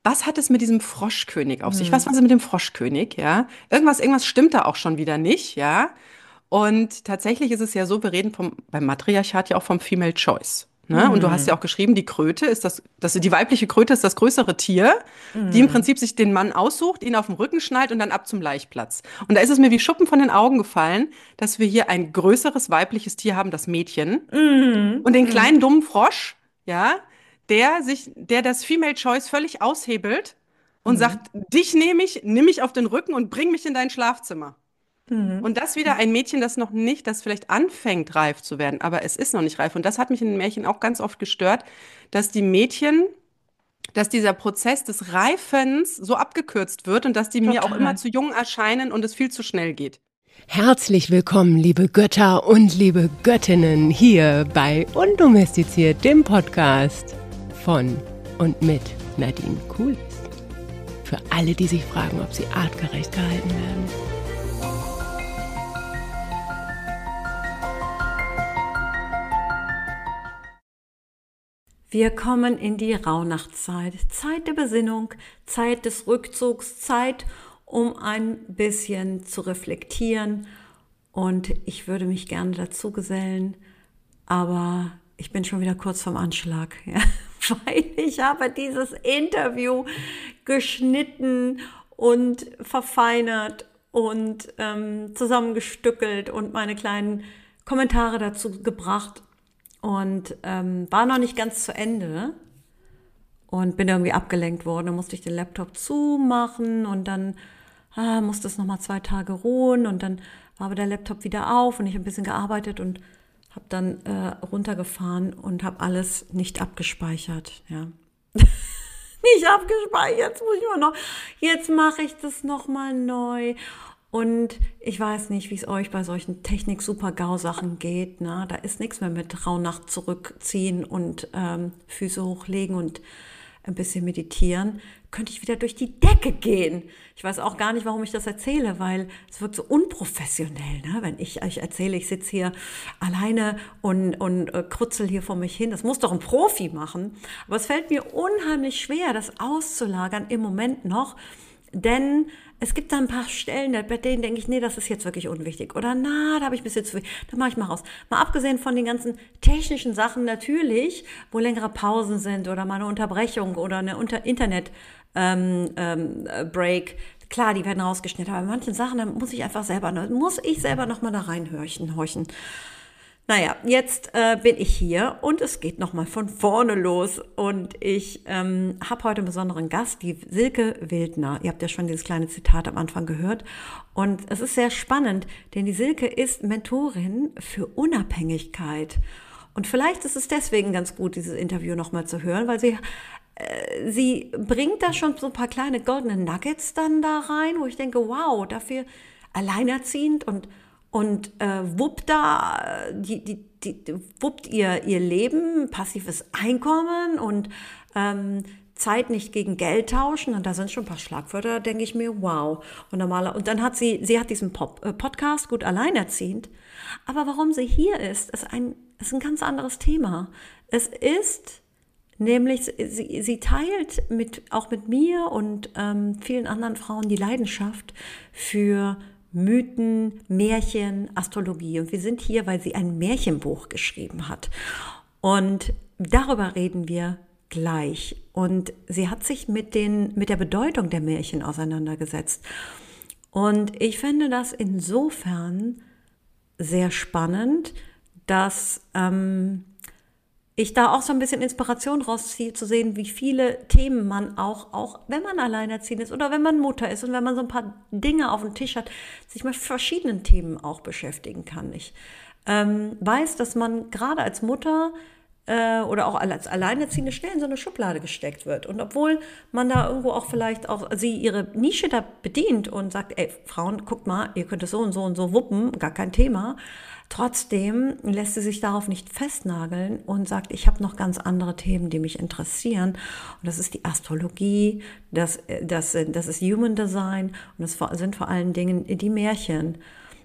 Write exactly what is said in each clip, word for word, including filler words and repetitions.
was hat es mit diesem Froschkönig auf sich? Was Hm. war es mit dem Froschkönig, ja? Irgendwas, irgendwas stimmt da auch schon wieder nicht, ja? Und tatsächlich ist es ja so, wir reden vom, beim Matriarchat ja auch vom Female Choice. Ne? Und du hast ja Hm. auch geschrieben, die Kröte ist das, das, die weibliche Kröte ist das größere Tier, die im Hm. Prinzip sich den Mann aussucht, ihn auf den Rücken schnallt und dann ab zum Laichplatz. Und da ist es mir wie Schuppen von den Augen gefallen, dass wir hier ein größeres weibliches Tier haben, das Mädchen, Hm. und den Hm. kleinen dummen Frosch, ja, der sich, der das Female Choice völlig aushebelt und Hm. sagt, dich nehme ich, nimm mich auf den Rücken und bring mich in dein Schlafzimmer. Hm. Und das wieder ein Mädchen, das noch nicht, das vielleicht anfängt, reif zu werden, aber es ist noch nicht reif. Und das hat mich in den Märchen auch ganz oft gestört, dass die Mädchen, dass dieser Prozess des Reifens so abgekürzt wird und dass die mir auch immer Total. zu jung erscheinen und es viel zu schnell geht. Herzlich willkommen, liebe Götter und liebe Göttinnen, hier bei Undomestiziert, dem Podcast von und mit Nadine Kuhlis. Für alle, die sich fragen, ob sie artgerecht gehalten werden. Wir kommen in die Rauhnachtzeit, Zeit der Besinnung, Zeit des Rückzugs, Zeit, um ein bisschen zu reflektieren. Und ich würde mich gerne dazu gesellen, aber ich bin schon wieder kurz vorm Anschlag, ja? Weil ich habe dieses Interview geschnitten und verfeinert und ähm, zusammengestückelt und meine kleinen Kommentare dazu gebracht. Und ähm, war noch nicht ganz zu Ende und bin irgendwie abgelenkt worden. Dann musste ich den Laptop zumachen und dann ah, musste es nochmal zwei Tage ruhen. Und dann war aber der Laptop wieder auf und ich habe ein bisschen gearbeitet und habe dann äh, runtergefahren und habe alles nicht abgespeichert. Ja. Nicht abgespeichert, jetzt muss ich mal noch, jetzt mache ich das nochmal neu. Und ich weiß nicht, wie es euch bei solchen Technik-Super-GAU-Sachen geht. Ne? Da ist nichts mehr mit Rauhnacht zurückziehen und ähm, Füße hochlegen und ein bisschen meditieren. Könnte ich wieder durch die Decke gehen. Ich weiß auch gar nicht, warum ich das erzähle, weil es wirkt so unprofessionell. Ne? Wenn ich euch erzähle, ich sitze hier alleine und, und äh, krutzel hier vor mich hin. Das muss doch ein Profi machen. Aber es fällt mir unheimlich schwer, das auszulagern im Moment noch. Denn es gibt da ein paar Stellen, bei denen denke ich, nee, das ist jetzt wirklich unwichtig. Oder na, da habe ich ein bisschen zu viel, da mache ich mal raus. Mal abgesehen von den ganzen technischen Sachen natürlich, wo längere Pausen sind oder mal eine Unterbrechung oder eine Unter Internet ähm, ähm, Break. Klar, die werden rausgeschnitten, aber bei manchen Sachen, da muss ich einfach selber, muss ich selber noch mal da reinhorchen. horchen. Naja, jetzt äh, bin ich hier und es geht nochmal von vorne los und ich ähm, habe heute einen besonderen Gast, die Silke Wildner. Ihr habt ja schon dieses kleine Zitat am Anfang gehört und es ist sehr spannend, denn die Silke ist Mentorin für Unabhängigkeit und vielleicht ist es deswegen ganz gut, dieses Interview nochmal zu hören, weil sie äh, sie bringt da schon so ein paar kleine goldene Nuggets dann da rein, wo ich denke, wow, dafür alleinerziehend und Und äh, wuppt da, die, die, die, wuppt ihr, ihr Leben, passives Einkommen und ähm, Zeit nicht gegen Geld tauschen. Und da sind schon ein paar Schlagwörter, da denke ich mir, wow. Und, normaler, und dann hat sie, sie hat diesen Pop, äh, Podcast, gut alleinerziehend. Aber warum sie hier ist, ist ein, ist ein ganz anderes Thema. Es ist nämlich, sie, sie teilt mit, auch mit mir und ähm, vielen anderen Frauen die Leidenschaft für Mythen, Märchen, Astrologie. Und wir sind hier, weil sie ein Märchenbuch geschrieben hat. Und darüber reden wir gleich. Und sie hat sich mit, den, mit der Bedeutung der Märchen auseinandergesetzt. Und ich finde das insofern sehr spannend, dass ähm, ich da auch so ein bisschen Inspiration rausziehe, zu sehen, wie viele Themen man auch, auch wenn man alleinerziehend ist oder wenn man Mutter ist und wenn man so ein paar Dinge auf dem Tisch hat, sich mit verschiedenen Themen auch beschäftigen kann. Ich ähm, weiß, dass man gerade als Mutter äh, oder auch als Alleinerziehende schnell in so eine Schublade gesteckt wird. Und obwohl man da irgendwo auch vielleicht auch sie ihre Nische da bedient und sagt, ey, Frauen, guckt mal, ihr könnt es so und so und so wuppen, gar kein Thema. Trotzdem lässt sie sich darauf nicht festnageln und sagt, ich habe noch ganz andere Themen, die mich interessieren. Und das ist die Astrologie, das, das, das ist Human Design und das sind vor allen Dingen die Märchen.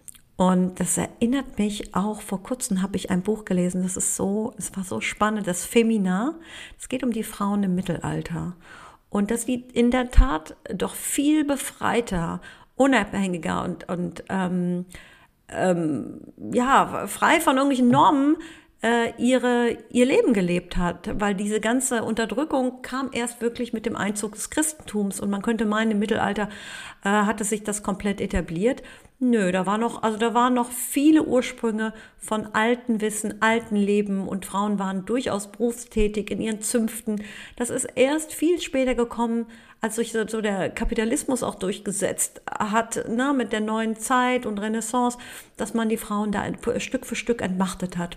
Und das erinnert mich auch, vor kurzem habe ich ein Buch gelesen, das ist so, es war so spannend, das Femina. Es geht um die Frauen im Mittelalter. und dass sie in der Tat doch viel befreiter, unabhängiger und, und ähm, ähm, ja, frei von irgendwelchen Normen äh, ihre, ihr Leben gelebt hat, weil diese ganze Unterdrückung kam erst wirklich mit dem Einzug des Christentums und man könnte meinen, im Mittelalter äh, hatte sich das komplett etabliert. Nö, da war noch, also da waren noch viele Ursprünge von alten Wissen, alten Leben und Frauen waren durchaus berufstätig in ihren Zünften. Das ist erst viel später gekommen, als sich so, so der Kapitalismus auch durchgesetzt hat, na, mit der neuen Zeit und Renaissance, dass man die Frauen da ein, Stück für Stück entmachtet hat.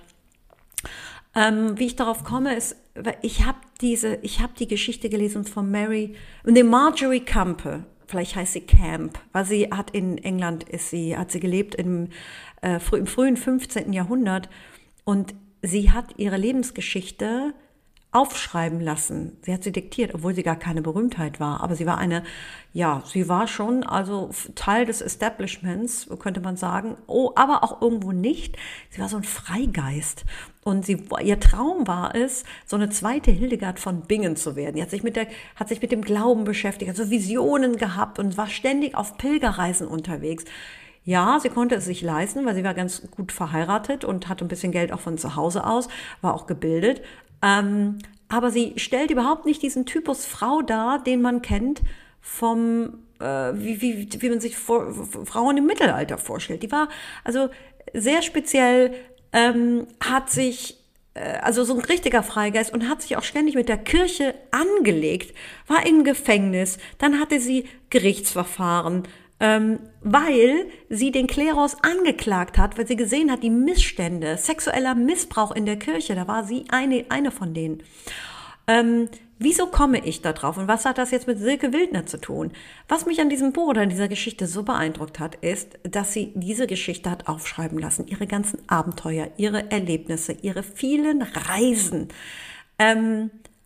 Ähm, wie ich darauf komme, ist, ich habe diese, ich habe die Geschichte gelesen von Mary, ne, Marjorie Campe. Vielleicht heißt sie Camp, weil sie hat in England ist sie, hat sie gelebt im, äh, frü- im frühen fünfzehnten Jahrhundert und sie hat ihre Lebensgeschichte aufschreiben lassen. Sie hat sie diktiert, obwohl sie gar keine Berühmtheit war. Aber sie war eine, ja, sie war schon also Teil des Establishments, könnte man sagen. Oh, aber auch irgendwo nicht. Sie war so ein Freigeist. Und sie, ihr Traum war es, so eine zweite Hildegard von Bingen zu werden. Die hat sich mit der, hat sich mit dem Glauben beschäftigt, hat so Visionen gehabt und war ständig auf Pilgerreisen unterwegs. Ja, sie konnte es sich leisten, weil sie war ganz gut verheiratet und hatte ein bisschen Geld auch von zu Hause aus, war auch gebildet. Ähm, aber sie stellt überhaupt nicht diesen Typus Frau dar, den man kennt vom, äh, wie, wie, wie man sich vor, Frauen im Mittelalter vorstellt. Die war also sehr speziell, ähm, hat sich, äh, also so ein richtiger Freigeist und hat sich auch ständig mit der Kirche angelegt, war im Gefängnis, dann hatte sie Gerichtsverfahren, ähm, weil sie den Klerus angeklagt hat, weil sie gesehen hat, die Missstände, sexueller Missbrauch in der Kirche, da war sie eine, eine von denen. Ähm, wieso komme ich da drauf und was hat das jetzt mit Silke Wildner zu tun? Was mich an diesem Buch oder an dieser Geschichte so beeindruckt hat, ist, dass sie diese Geschichte hat aufschreiben lassen, ihre ganzen Abenteuer, ihre Erlebnisse, ihre vielen Reisen, ähm,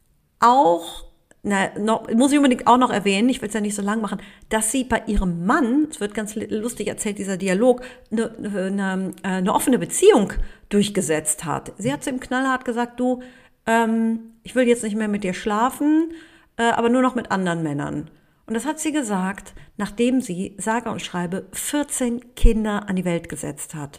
auch Na, noch, muss ich unbedingt auch noch erwähnen, ich will es ja nicht so lang machen, dass sie bei ihrem Mann, es wird ganz lustig erzählt, dieser Dialog, eine, eine, eine offene Beziehung durchgesetzt hat. Sie hat zu ihm knallhart gesagt, du, ähm, ich will jetzt nicht mehr mit dir schlafen, äh, aber nur noch mit anderen Männern. Und das hat sie gesagt, nachdem sie, sage und schreibe, vierzehn Kinder an die Welt gesetzt hat.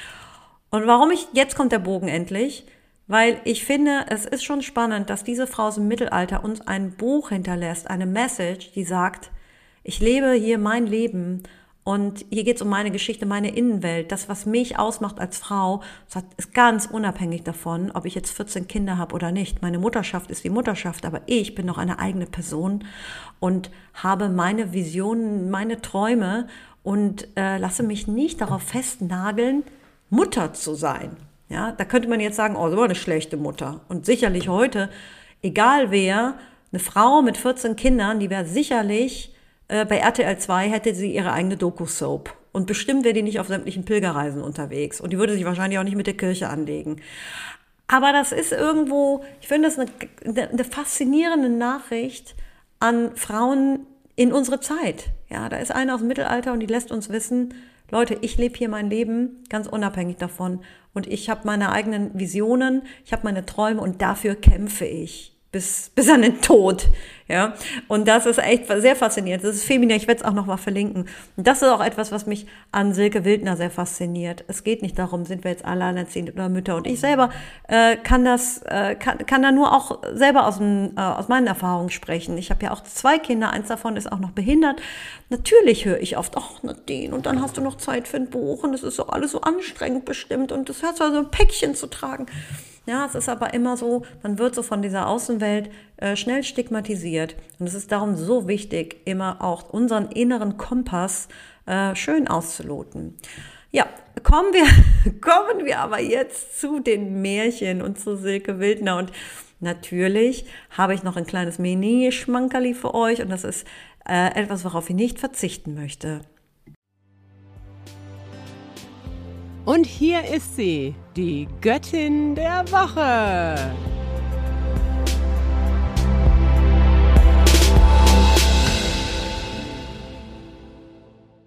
Und warum ich, jetzt kommt der Bogen endlich, weil ich finde, es ist schon spannend, dass diese Frau aus dem Mittelalter uns ein Buch hinterlässt, eine Message, die sagt, ich lebe hier mein Leben und hier geht es um meine Geschichte, meine Innenwelt, das, was mich ausmacht als Frau, das ist ganz unabhängig davon, ob ich jetzt vierzehn Kinder habe oder nicht. Meine Mutterschaft ist die Mutterschaft, aber ich bin noch eine eigene Person und habe meine Visionen, meine Träume und äh, lasse mich nicht darauf festnageln, Mutter zu sein. Ja, da könnte man jetzt sagen, oh, so eine schlechte Mutter. Und sicherlich heute, egal wer, eine Frau mit vierzehn Kindern, die wäre sicherlich, äh, bei R T L zwei hätte sie ihre eigene Doku-Soap. Und bestimmt wäre die nicht auf sämtlichen Pilgerreisen unterwegs. Und die würde sich wahrscheinlich auch nicht mit der Kirche anlegen. Aber das ist irgendwo, ich finde das eine, eine faszinierende Nachricht an Frauen in unsere Zeit. Ja, da ist eine aus dem Mittelalter und die lässt uns wissen, Leute, ich lebe hier mein Leben ganz unabhängig davon und ich habe meine eigenen Visionen, ich habe meine Träume und dafür kämpfe ich bis bis an den Tod, ja. Und das ist echt sehr faszinierend. Das ist feminin, ich werde es auch noch mal verlinken. Und das ist auch etwas, was mich an Silke Wildner sehr fasziniert. Es geht nicht darum, sind wir jetzt alleinerziehend oder Mütter. Und ich selber äh, kann das, äh, kann, kann da nur auch selber aus, dem, äh, aus meinen Erfahrungen sprechen. Ich habe ja auch zwei Kinder, eins davon ist auch noch behindert. Natürlich höre ich oft, ach Nadine, und dann hast du noch Zeit für ein Buch und es ist so alles so anstrengend bestimmt und das hast du also ein Päckchen zu tragen. Ja, es ist aber immer so, man wird so von dieser Außenwelt äh, schnell stigmatisiert. Und es ist darum so wichtig, immer auch unseren inneren Kompass äh, schön auszuloten. Ja, kommen wir, kommen wir aber jetzt zu den Märchen und zu Silke Wildner. Und natürlich habe ich noch ein kleines Mini-Schmankerli für euch. Und das ist äh, etwas, worauf ich nicht verzichten möchte. Und hier ist sie, die Göttin der Woche.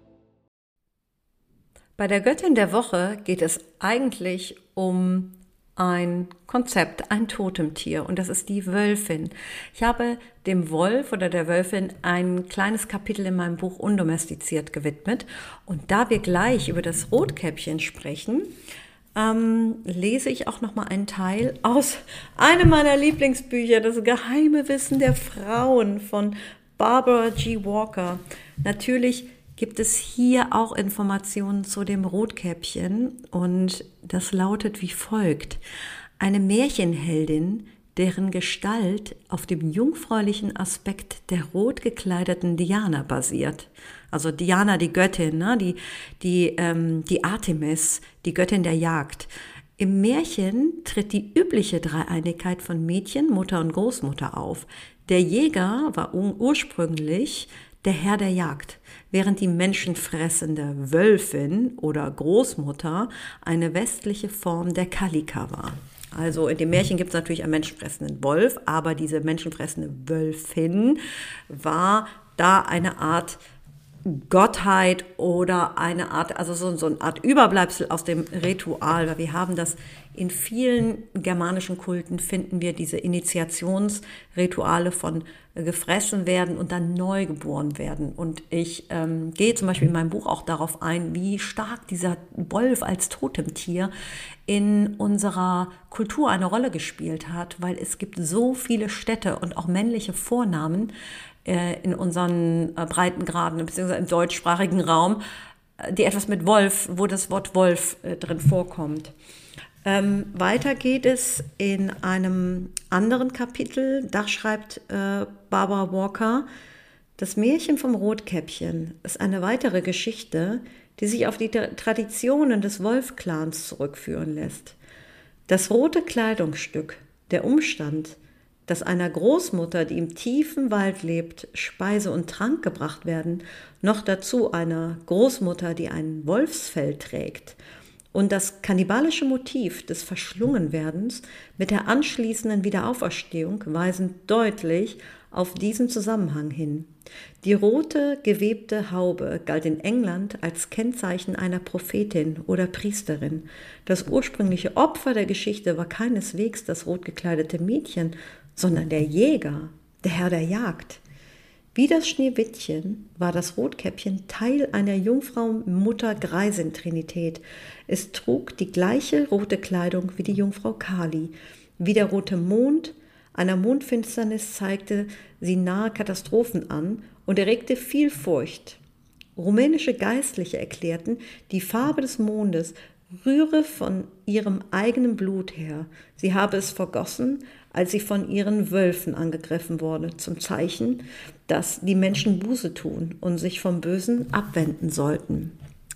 Bei der Göttin der Woche geht es eigentlich um ein Konzept, ein Totemtier, und das ist die Wölfin. Ich habe dem Wolf oder der Wölfin ein kleines Kapitel in meinem Buch Undomestiziert gewidmet, und da wir gleich über das Rotkäppchen sprechen, ähm, lese ich auch noch mal einen Teil aus einem meiner Lieblingsbücher, das geheime Wissen der Frauen von Barbara G. Walker. Natürlich gibt es hier auch Informationen zu dem Rotkäppchen, und das lautet wie folgt: Eine Märchenheldin, deren Gestalt auf dem jungfräulichen Aspekt der rot gekleideten Diana basiert. Also Diana, die Göttin, ne? die, die, ähm, die Artemis, die Göttin der Jagd. Im Märchen tritt die übliche Dreieinigkeit von Mädchen, Mutter und Großmutter auf. Der Jäger war ursprünglich der Herr der Jagd, während die menschenfressende Wölfin oder Großmutter eine westliche Form der Kalika war. Also in dem Märchen gibt es natürlich einen menschenfressenden Wolf, aber diese menschenfressende Wölfin war da eine Art Gottheit oder eine Art, also so, so eine Art Überbleibsel aus dem Ritual, weil wir haben das in vielen germanischen Kulten, finden wir diese Initiationsrituale von gefressen werden und dann neu geboren werden. Und ich ähm, gehe zum Beispiel in meinem Buch auch darauf ein, wie stark dieser Wolf als Totemtier in unserer Kultur eine Rolle gespielt hat, weil es gibt so viele Städte und auch männliche Vornamen äh, in unseren äh, Breitengraden, beziehungsweise im deutschsprachigen Raum, äh, die etwas mit Wolf, wo das Wort Wolf äh, drin vorkommt. Ähm, weiter geht es in einem anderen Kapitel. Da schreibt äh, Barbara Walker: Das Märchen vom Rotkäppchen ist eine weitere Geschichte, die sich auf die Traditionen des Wolf-Clans zurückführen lässt. Das rote Kleidungsstück, der Umstand, dass einer Großmutter, die im tiefen Wald lebt, Speise und Trank gebracht werden, noch dazu einer Großmutter, die ein Wolfsfell trägt, und das kannibalische Motiv des Verschlungenwerdens mit der anschließenden Wiederauferstehung weisen deutlich auf diesen Zusammenhang hin. Die rote, gewebte Haube galt in England als Kennzeichen einer Prophetin oder Priesterin. Das ursprüngliche Opfer der Geschichte war keineswegs das rot gekleidete Mädchen, sondern der Jäger, der Herr der Jagd. Wie das Schneewittchen war das Rotkäppchen Teil einer Jungfrau-Mutter-Greisin-Trinität. Es trug die gleiche rote Kleidung wie die Jungfrau Kali. Wie der rote Mond einer Mondfinsternis zeigte sie nahe Katastrophen an und erregte viel Furcht. Rumänische Geistliche erklärten, die Farbe des Mondes rühre von ihrem eigenen Blut her. Sie habe es vergossen, als sie von ihren Wölfen angegriffen wurde, zum Zeichen, dass die Menschen Buße tun und sich vom Bösen abwenden sollten.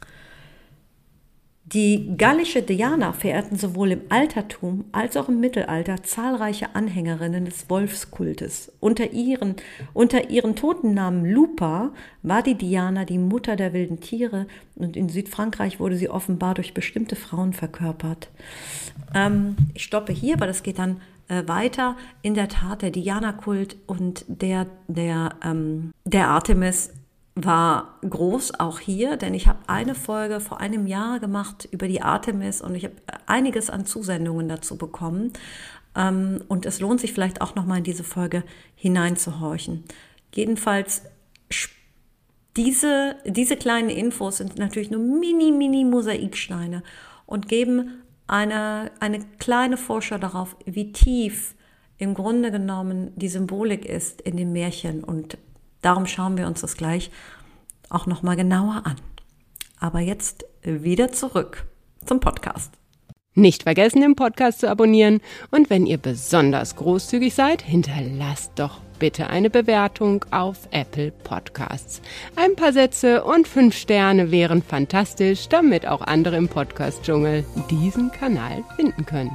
Die gallische Diana verehrten sowohl im Altertum als auch im Mittelalter zahlreiche Anhängerinnen des Wolfskultes. Unter ihren, unter ihren Totennamen Lupa war die Diana die Mutter der wilden Tiere, und in Südfrankreich wurde sie offenbar durch bestimmte Frauen verkörpert. Ähm, ich stoppe hier, weil das geht dann äh, weiter. In der Tat, der Diana-Kult und der, der, ähm, der Artemis war groß, auch hier, denn ich habe eine Folge vor einem Jahr gemacht über die Artemis und ich habe einiges an Zusendungen dazu bekommen, ähm, und es lohnt sich vielleicht auch nochmal in diese Folge hineinzuhorchen. Jedenfalls, diese, diese kleinen Infos sind natürlich nur mini, mini Mosaiksteine und geben eine, eine kleine Vorschau darauf, wie tief im Grunde genommen die Symbolik ist in den Märchen, und darum schauen wir uns das gleich auch nochmal genauer an. Aber jetzt wieder zurück zum Podcast. Nicht vergessen, den Podcast zu abonnieren, und wenn ihr besonders großzügig seid, hinterlasst doch bitte eine Bewertung auf Apple Podcasts. Ein paar Sätze und fünf Sterne wären fantastisch, damit auch andere im Podcast-Dschungel diesen Kanal finden können.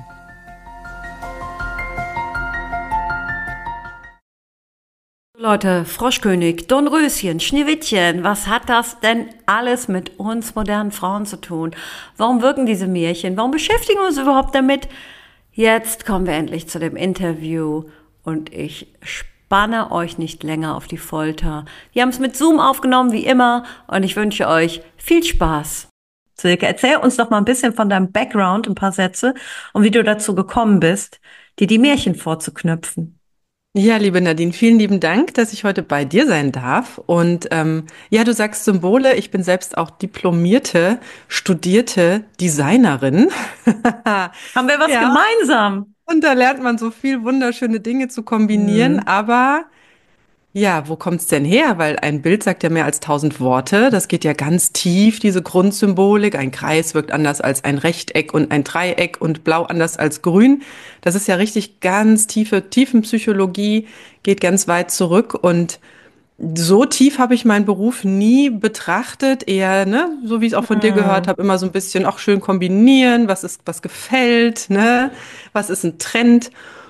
Leute, Froschkönig, Dornröschen, Schneewittchen, was hat das denn alles mit uns modernen Frauen zu tun? Warum wirken diese Märchen? Warum beschäftigen wir uns überhaupt damit? Jetzt kommen wir endlich zu dem Interview und ich spanne euch nicht länger auf die Folter. Wir haben es mit Zoom aufgenommen, wie immer, und ich wünsche euch viel Spaß. Silke. Erzähl uns doch mal ein bisschen von deinem Background, ein paar Sätze und wie du dazu gekommen bist, dir die Märchen vorzuknüpfen. Ja, liebe Nadine, vielen lieben Dank, dass ich heute bei dir sein darf. Und ähm, ja, du sagst Symbole. Ich bin selbst auch diplomierte, studierte Designerin. Haben wir was Ja, gemeinsam? und da lernt man so viel wunderschöne Dinge zu kombinieren. Mhm. Aber ja, wo kommt's denn her? Weil ein Bild sagt ja mehr als tausend Worte. Das geht ja ganz tief, diese Grundsymbolik. Ein Kreis wirkt anders als ein Rechteck und ein Dreieck und blau anders als grün. Das ist ja richtig ganz tiefe Tiefenpsychologie, geht ganz weit zurück. Und so tief habe ich meinen Beruf nie betrachtet. Eher, ne, so wie ich es auch von dir gehört Mhm. habe, immer so ein bisschen auch schön kombinieren. Was ist, was gefällt, ne? Was ist ein Trend?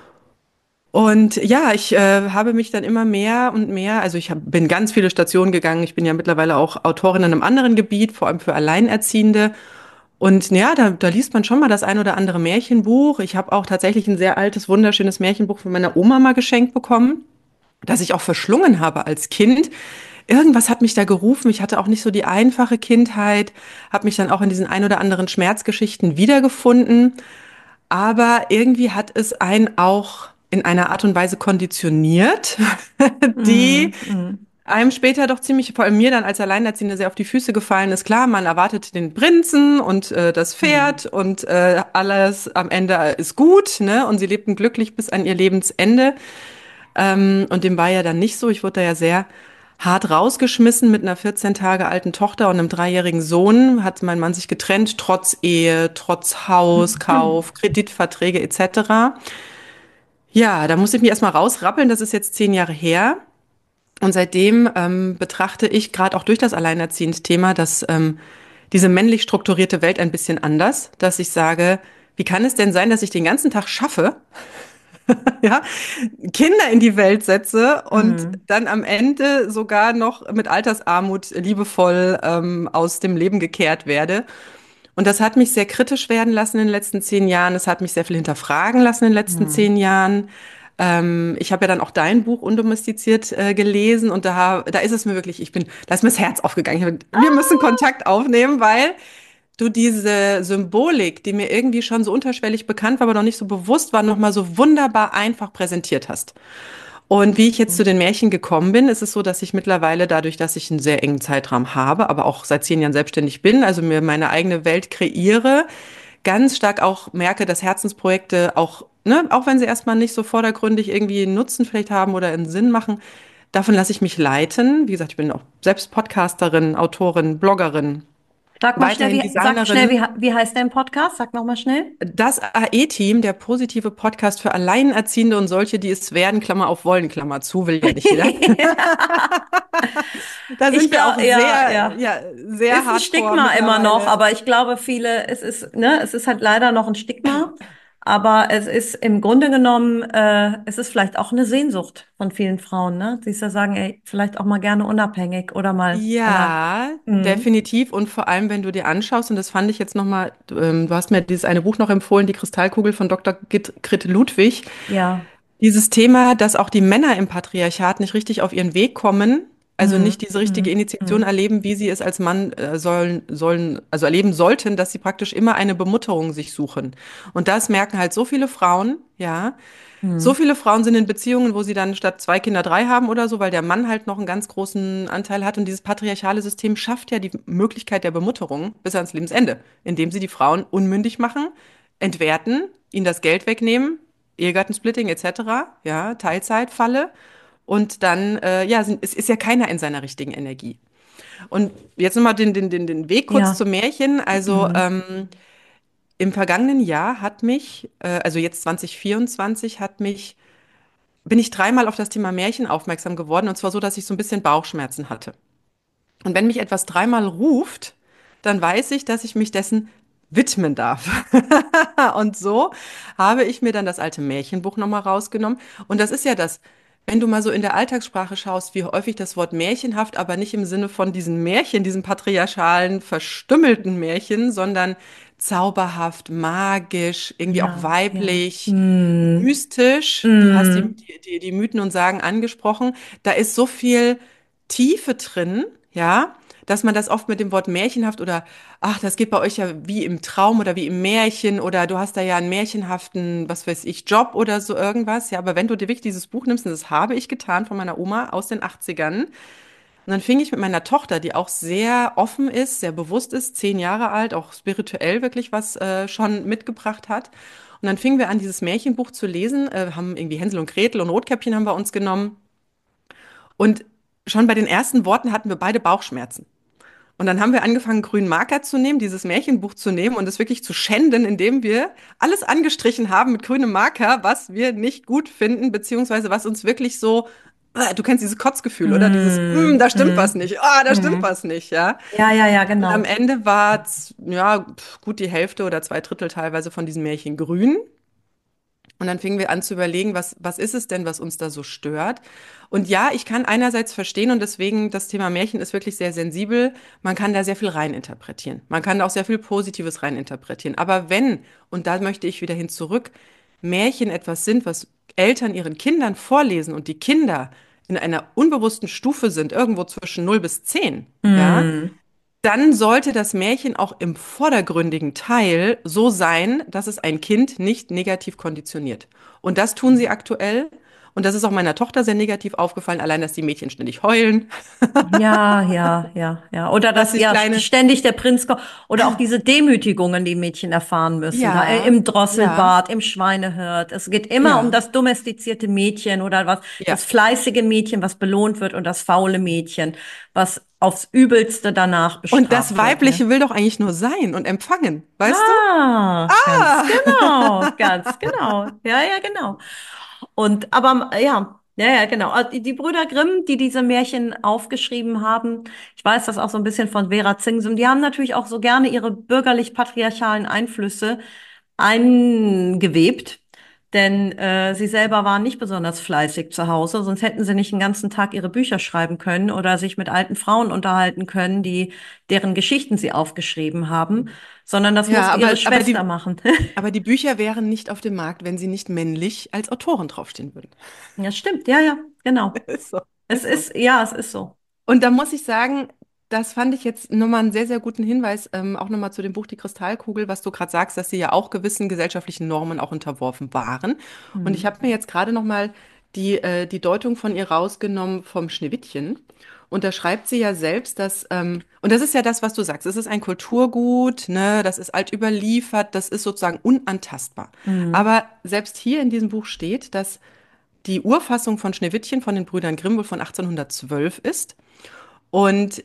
Und ja, ich äh, habe mich dann immer mehr und mehr, also ich hab, bin ganz viele Stationen gegangen. Ich bin ja mittlerweile auch Autorin in einem anderen Gebiet, vor allem für Alleinerziehende. Und ja, da, da liest man schon mal das ein oder andere Märchenbuch. Ich habe auch tatsächlich ein sehr altes, wunderschönes Märchenbuch von meiner Oma mal geschenkt bekommen, das ich auch verschlungen habe als Kind. Irgendwas hat mich da gerufen. Ich hatte auch nicht so die einfache Kindheit, habe mich dann auch in diesen ein oder anderen Schmerzgeschichten wiedergefunden. Aber irgendwie hat es einen auch in einer Art und Weise konditioniert, die Mhm. Mhm. einem später doch ziemlich, vor allem mir dann als Alleinerziehende, sehr auf die Füße gefallen ist. Klar, man erwartet den Prinzen und äh, das Mhm. Pferd und äh, alles am Ende ist gut, ne? Und sie lebten glücklich bis an ihr Lebensende. Ähm, und dem war ja dann nicht so. Ich wurde da ja sehr hart rausgeschmissen mit einer vierzehn Tage alten Tochter und einem dreijährigen Sohn. Hat mein Mann sich getrennt, trotz Ehe, trotz Hauskauf, Kreditverträge et cetera. Ja, da musste ich mich erstmal rausrappeln. Das ist jetzt zehn Jahre her. Und seitdem ähm, betrachte ich gerade auch durch das Alleinerziehend-Thema, dass ähm, diese männlich strukturierte Welt ein bisschen anders, dass ich sage, wie kann es denn sein, dass ich den ganzen Tag schaffe, ja, Kinder in die Welt setze und Mhm. dann am Ende sogar noch mit Altersarmut liebevoll ähm, aus dem Leben gekehrt werde. Und das hat mich sehr kritisch werden lassen in den letzten zehn Jahren. Es hat mich sehr viel hinterfragen lassen in den letzten Mhm. zehn Jahren. Ähm, ich habe ja dann auch dein Buch Undomestiziert äh, gelesen und da, da ist es mir wirklich, ich bin, da ist mir das Herz aufgegangen. Ich hab, wir müssen Kontakt aufnehmen, weil du diese Symbolik, die mir irgendwie schon so unterschwellig bekannt war, aber noch nicht so bewusst war, nochmal so wunderbar einfach präsentiert hast. Und wie ich jetzt zu den Märchen gekommen bin, ist es so, dass ich mittlerweile dadurch, dass ich einen sehr engen Zeitraum habe, aber auch seit zehn Jahren selbstständig bin, also mir meine eigene Welt kreiere, ganz stark auch merke, dass Herzensprojekte auch, ne, auch wenn sie erstmal nicht so vordergründig irgendwie einen Nutzen vielleicht haben oder einen Sinn machen, davon lasse ich mich leiten. Wie gesagt, ich bin auch selbst Podcasterin, Autorin, Bloggerin, Sag mal schnell, weiterhin wie, sag schnell, Designerin. wie, wie heißt dein Podcast? Sag noch mal schnell. Das A E-Team, der positive Podcast für Alleinerziehende und solche, die es werden, Klammer auf wollen, Klammer zu, will ja nicht jeder. Da Ich sind wir auch glaube, ja, sehr, ja. ja, sehr Ist ein hardcore Stigma immer noch, mittlerweile. aber ich glaube, viele, es ist, ne, es ist halt leider noch ein Stigma, aber es ist im Grunde genommen, äh, es ist vielleicht auch eine Sehnsucht von vielen Frauen, ne? Die da sagen, ey, vielleicht auch mal gerne unabhängig oder mal allein. Ja, Mhm. definitiv. Und vor allem, wenn du dir anschaust, und das fand ich jetzt nochmal, ähm, du hast mir dieses eine Buch noch empfohlen, Die Kristallkugel von Doktor Git- Grit Ludwig. Ja. Dieses Thema, dass auch die Männer im Patriarchat nicht richtig auf ihren Weg kommen, also nicht Mhm. diese richtige Mhm. Initiation Mhm. erleben, wie sie es als Mann äh, sollen, sollen, also erleben sollten, dass sie praktisch immer eine Bemutterung sich suchen. Und das merken halt so viele Frauen, ja. So Mhm. viele Frauen sind in Beziehungen, wo sie dann statt zwei Kinder drei haben oder so, weil der Mann halt noch einen ganz großen Anteil hat. Und dieses patriarchale System schafft ja die Möglichkeit der Bemutterung bis ans Lebensende, indem sie die Frauen unmündig machen, entwerten, ihnen das Geld wegnehmen, Ehegattensplitting et cetera, ja, Teilzeitfalle. Und dann, äh, ja, sind, es ist ja keiner in seiner richtigen Energie. Und jetzt nochmal den, den, den, den Weg kurz Ja. zum Märchen. Also Mhm. ähm, im vergangenen Jahr hat mich, äh, also jetzt zwanzig vierundzwanzig, hat mich, bin ich dreimal auf das Thema Märchen aufmerksam geworden. Und zwar so, dass ich so ein bisschen Bauchschmerzen hatte. Und wenn mich etwas dreimal ruft, dann weiß ich, dass ich mich dessen widmen darf. Und so habe ich mir dann das alte Märchenbuch nochmal rausgenommen. Und das ist ja das, wenn du mal so in der Alltagssprache schaust, wie häufig das Wort märchenhaft, aber nicht im Sinne von diesen Märchen, diesen patriarchalen, verstümmelten Märchen, sondern zauberhaft, magisch, irgendwie auch Ja, ja. weiblich, Mhm. mystisch. Du hast die, Mhm. die, die, die Mythen und Sagen angesprochen. Da ist so viel Tiefe drin, ja. dass man das oft mit dem Wort märchenhaft oder, ach, das geht bei euch ja wie im Traum oder wie im Märchen oder du hast da ja einen märchenhaften, was weiß ich, Job oder so irgendwas. Ja, aber wenn du dir wirklich dieses Buch nimmst, und das habe ich getan von meiner Oma aus den Achtzigern, und dann fing ich mit meiner Tochter, die auch sehr offen ist, sehr bewusst ist, zehn Jahre alt, auch spirituell wirklich was äh, schon mitgebracht hat. Und dann fingen wir an, dieses Märchenbuch zu lesen, äh, haben irgendwie Hänsel und Gretel und Rotkäppchen haben wir uns genommen. Und schon bei den ersten Worten hatten wir beide Bauchschmerzen. Und dann haben wir angefangen, grünen Marker zu nehmen, dieses Märchenbuch zu nehmen und es wirklich zu schänden, indem wir alles angestrichen haben mit grünem Marker, was wir nicht gut finden, beziehungsweise was uns wirklich so, äh, du kennst dieses Kotzgefühl, oder? Dieses, "Mm, Mm, da stimmt was mm, nicht, ah, da stimmt mm. was nicht, ja. Ja, ja, ja, Und am genau. Ende war, ja, pf, gut die Hälfte oder zwei Drittel teilweise von diesem Märchen grün. Und dann fingen wir an zu überlegen, was, was ist es denn, was uns da so stört? Und ja, ich kann einerseits verstehen und deswegen, das Thema Märchen ist wirklich sehr sensibel. Man kann da sehr viel reininterpretieren. Man kann da auch sehr viel Positives reininterpretieren. Aber wenn, und da möchte ich wieder hin zurück, Märchen etwas sind, was Eltern ihren Kindern vorlesen und die Kinder in einer unbewussten Stufe sind, irgendwo zwischen null bis zehn, ja, Mm. dann sollte das Märchen auch im vordergründigen Teil so sein, dass es ein Kind nicht negativ konditioniert. Und das tun sie aktuell. Und das ist auch meiner Tochter sehr negativ aufgefallen, allein, dass die Mädchen ständig heulen, Ja, ja, ja, ja. Oder dass dass sich ja kleine, ständig der Prinz kommt. Oder auch diese Demütigungen, die Mädchen erfahren müssen. Da äh, ja, im ja, Drosselbad, im Schweinehirt. Es geht immer um ja, das domestizierte Mädchen oder was, ja. das fleißige Mädchen, was belohnt wird und das faule Mädchen, was aufs Übelste danach Und das bestraft wird, ne? Weibliche will doch eigentlich nur sein und empfangen, weißt du? Ah, ganz Ah! genau, ganz genau. Ja, ja, genau. Und aber ja, ja, ja, genau. Also Die, die Brüder Grimm, die diese Märchen aufgeschrieben haben, ich weiß das auch so ein bisschen von Vera Zingsum, die haben natürlich auch so gerne ihre bürgerlich-patriarchalen Einflüsse eingewebt. Denn äh, sie selber waren nicht besonders fleißig zu Hause, sonst hätten sie nicht den ganzen Tag ihre Bücher schreiben können oder sich mit alten Frauen unterhalten können, die deren Geschichten sie aufgeschrieben haben, sondern das Ja, musste ihre aber, aber Schwester die, machen. aber die Bücher wären nicht auf dem Markt, wenn sie nicht männlich als Autoren draufstehen würden. Ja, stimmt. Ja, ja, genau. Ist so, Es ist so. ist, ja, es ist so. Und da muss ich sagen, das fand ich jetzt nochmal einen sehr, sehr guten Hinweis, ähm, auch nochmal zu dem Buch Die Kristallkugel, was du gerade sagst, dass sie ja auch gewissen gesellschaftlichen Normen auch unterworfen waren. Und ich Hm. habe mir jetzt gerade nochmal die, äh, die Deutung von ihr rausgenommen vom Schneewittchen. Und da schreibt sie ja selbst, dass, ähm, und das ist ja das, was du sagst, es ist ein Kulturgut, ne, das ist alt überliefert, das ist sozusagen unantastbar. Hm. Aber selbst hier in diesem Buch steht, dass die Urfassung von Schneewittchen von den Brüdern Grimm wohl von achtzehnhundertzwölf ist. Und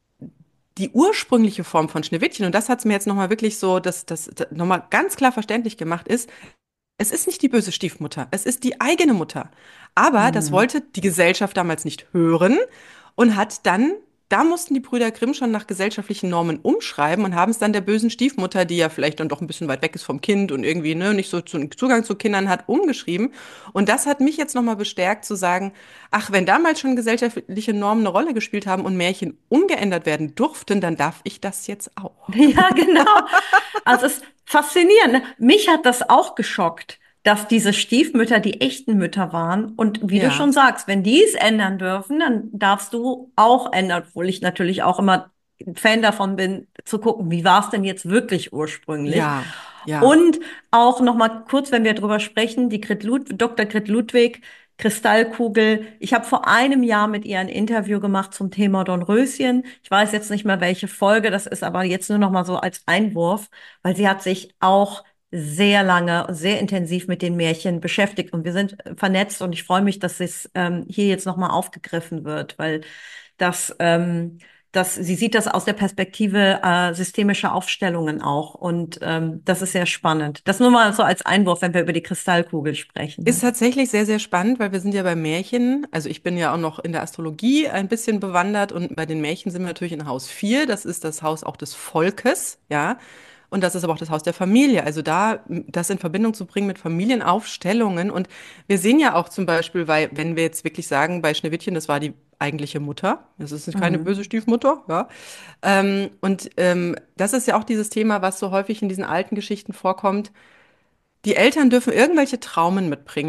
die ursprüngliche Form von Schneewittchen, und das hat es mir jetzt nochmal wirklich so, das, das, das nochmal ganz klar verständlich gemacht, ist, es ist nicht die böse Stiefmutter, es ist die eigene Mutter. Aber das Hm. wollte die Gesellschaft damals nicht hören und hat dann, da mussten die Brüder Grimm schon nach gesellschaftlichen Normen umschreiben und haben es dann der bösen Stiefmutter, die ja vielleicht dann doch ein bisschen weit weg ist vom Kind und irgendwie ne, nicht so zu, Zugang zu Kindern hat, umgeschrieben. Und das hat mich jetzt nochmal bestärkt zu sagen, ach, wenn damals schon gesellschaftliche Normen eine Rolle gespielt haben und Märchen umgeändert werden durften, dann darf ich das jetzt auch. Ja, genau. Also es ist faszinierend. Ne? Mich hat das auch geschockt, dass diese Stiefmütter die echten Mütter waren. Und wie du Ja, schon sagst, wenn die es ändern dürfen, dann darfst du auch ändern, obwohl ich natürlich auch immer ein Fan davon bin, zu gucken, wie war es denn jetzt wirklich ursprünglich? ja, ja. Und auch noch mal kurz, wenn wir drüber sprechen, die Grit Lud Doktor Grit Ludwig, Kristallkugel. Ich habe vor einem Jahr mit ihr ein Interview gemacht zum Thema Dornröschen. Ich weiß jetzt nicht mehr, welche Folge das ist, aber jetzt nur noch mal so als Einwurf, weil sie hat sich auch sehr lange, sehr intensiv mit den Märchen beschäftigt und wir sind vernetzt und ich freue mich, dass es ähm, hier jetzt noch mal aufgegriffen wird, weil das ähm, das, sie sieht das aus der Perspektive äh, systemischer Aufstellungen auch. Und ähm, das ist sehr spannend. Das nur mal so als Einwurf, wenn wir über die Kristallkugel sprechen. Ist Ne? tatsächlich sehr, sehr spannend, weil wir sind ja bei Märchen, also ich bin ja auch noch in der Astrologie ein bisschen bewandert und bei den Märchen sind wir natürlich in Haus vier. Das ist das Haus auch des Volkes, ja. Und das ist aber auch das Haus der Familie. Also da das in Verbindung zu bringen mit Familienaufstellungen. Und wir sehen ja auch zum Beispiel, weil, wenn wir jetzt wirklich sagen, bei Schneewittchen, das war die eigentliche Mutter. Das ist keine Mhm. böse Stiefmutter, ja. Ähm, und ähm, das ist ja auch dieses Thema, was so häufig in diesen alten Geschichten vorkommt. Die Eltern dürfen irgendwelche Traumen mitbringen,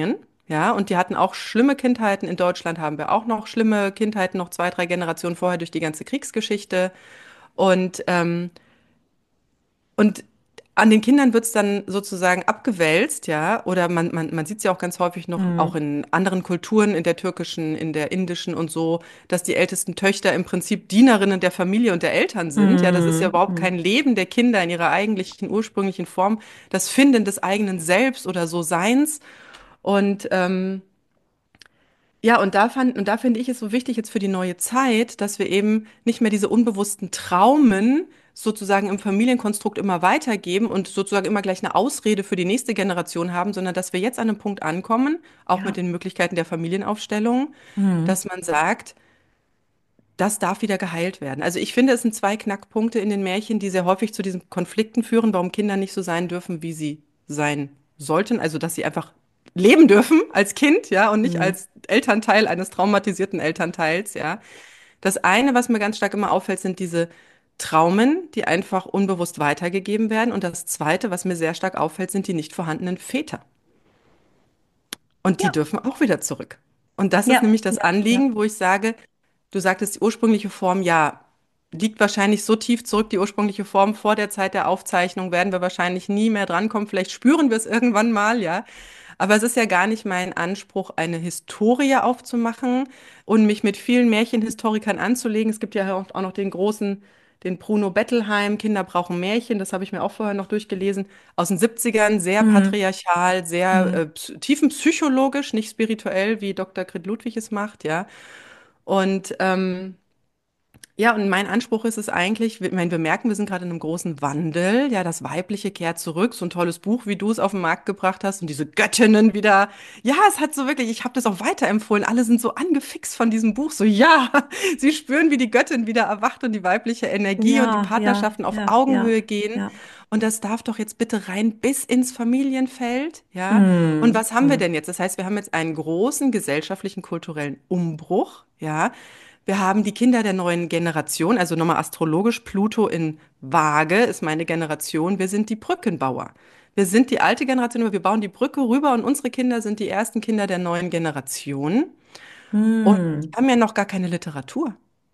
Ja, und die hatten auch schlimme Kindheiten. In Deutschland haben wir auch noch schlimme Kindheiten, noch zwei, drei Generationen vorher durch die ganze Kriegsgeschichte. Und, ähm, und an den Kindern wird es dann sozusagen abgewälzt, ja, oder man, man, man sieht es ja auch ganz häufig noch, auch Mhm. in anderen Kulturen, in der türkischen, in der indischen und so, dass die ältesten Töchter im Prinzip Dienerinnen der Familie und der Eltern sind. Ja, das ist ja Mhm. überhaupt kein Mhm. Leben der Kinder in ihrer eigentlichen, ursprünglichen Form, das Finden des eigenen Selbst oder so Seins. Und ähm, ja, und da fand, und da finde ich es so wichtig jetzt für die neue Zeit, dass wir eben nicht mehr diese unbewussten Traumen sozusagen im Familienkonstrukt immer weitergeben und sozusagen immer gleich eine Ausrede für die nächste Generation haben, sondern dass wir jetzt an einem Punkt ankommen, auch mit Ja. den Möglichkeiten der Familienaufstellung, Mhm. dass man sagt, das darf wieder geheilt werden. Also ich finde, es sind zwei Knackpunkte in den Märchen, die sehr häufig zu diesen Konflikten führen, warum Kinder nicht so sein dürfen, wie sie sein sollten. Also dass sie einfach leben dürfen als Kind, ja, und nicht Mhm. als Elternteil eines traumatisierten Elternteils, ja. Das eine, was mir ganz stark immer auffällt, sind diese Traumen, die einfach unbewusst weitergegeben werden. Und das zweite, was mir sehr stark auffällt, sind die nicht vorhandenen Väter. Und die Ja, dürfen auch wieder zurück. Und das ist ja, nämlich das ja, ja. Anliegen, wo ich sage, du sagtest, die ursprüngliche Form, ja, liegt wahrscheinlich so tief zurück, die ursprüngliche Form vor der Zeit der Aufzeichnung werden wir wahrscheinlich nie mehr drankommen. Vielleicht spüren wir es irgendwann mal, ja. Aber es ist ja gar nicht mein Anspruch, eine Historie aufzumachen und mich mit vielen Märchenhistorikern anzulegen. Es gibt ja auch auch noch den großen, den Bruno Bettelheim, Kinder brauchen Märchen, das habe ich mir auch vorher noch durchgelesen, aus den Siebzigern, sehr Mhm. patriarchal, sehr äh, Mhm. ps- tiefenpsychologisch, nicht spirituell, wie Doktor Grit Ludwig es macht, ja. Und ähm, ja, und mein Anspruch ist es eigentlich, wir- ich meine, wir merken, wir sind gerade in einem großen Wandel. Ja, das Weibliche kehrt zurück. So ein tolles Buch, wie du es auf den Markt gebracht hast und diese Göttinnen wieder. Ja, es hat so wirklich, ich habe das auch weiterempfohlen. Alle sind so angefixt von diesem Buch. So, ja, sie spüren, wie die Göttin wieder erwacht und die weibliche Energie und die Ja, ja, Partnerschaften auf ja, Augenhöhe ja, gehen. ja. Und das darf doch jetzt bitte rein bis ins Familienfeld. Ja, und Mhm. was haben wir Mhm. denn jetzt? Das heißt, wir haben jetzt einen großen gesellschaftlichen, kulturellen Umbruch. Ja, wir haben die Kinder der neuen Generation, also nochmal astrologisch, Pluto in Waage ist meine Generation. Wir sind die Brückenbauer. Wir sind die alte Generation, aber wir bauen die Brücke rüber und unsere Kinder sind die ersten Kinder der neuen Generation. Und die Mhm. haben ja noch gar keine Literatur.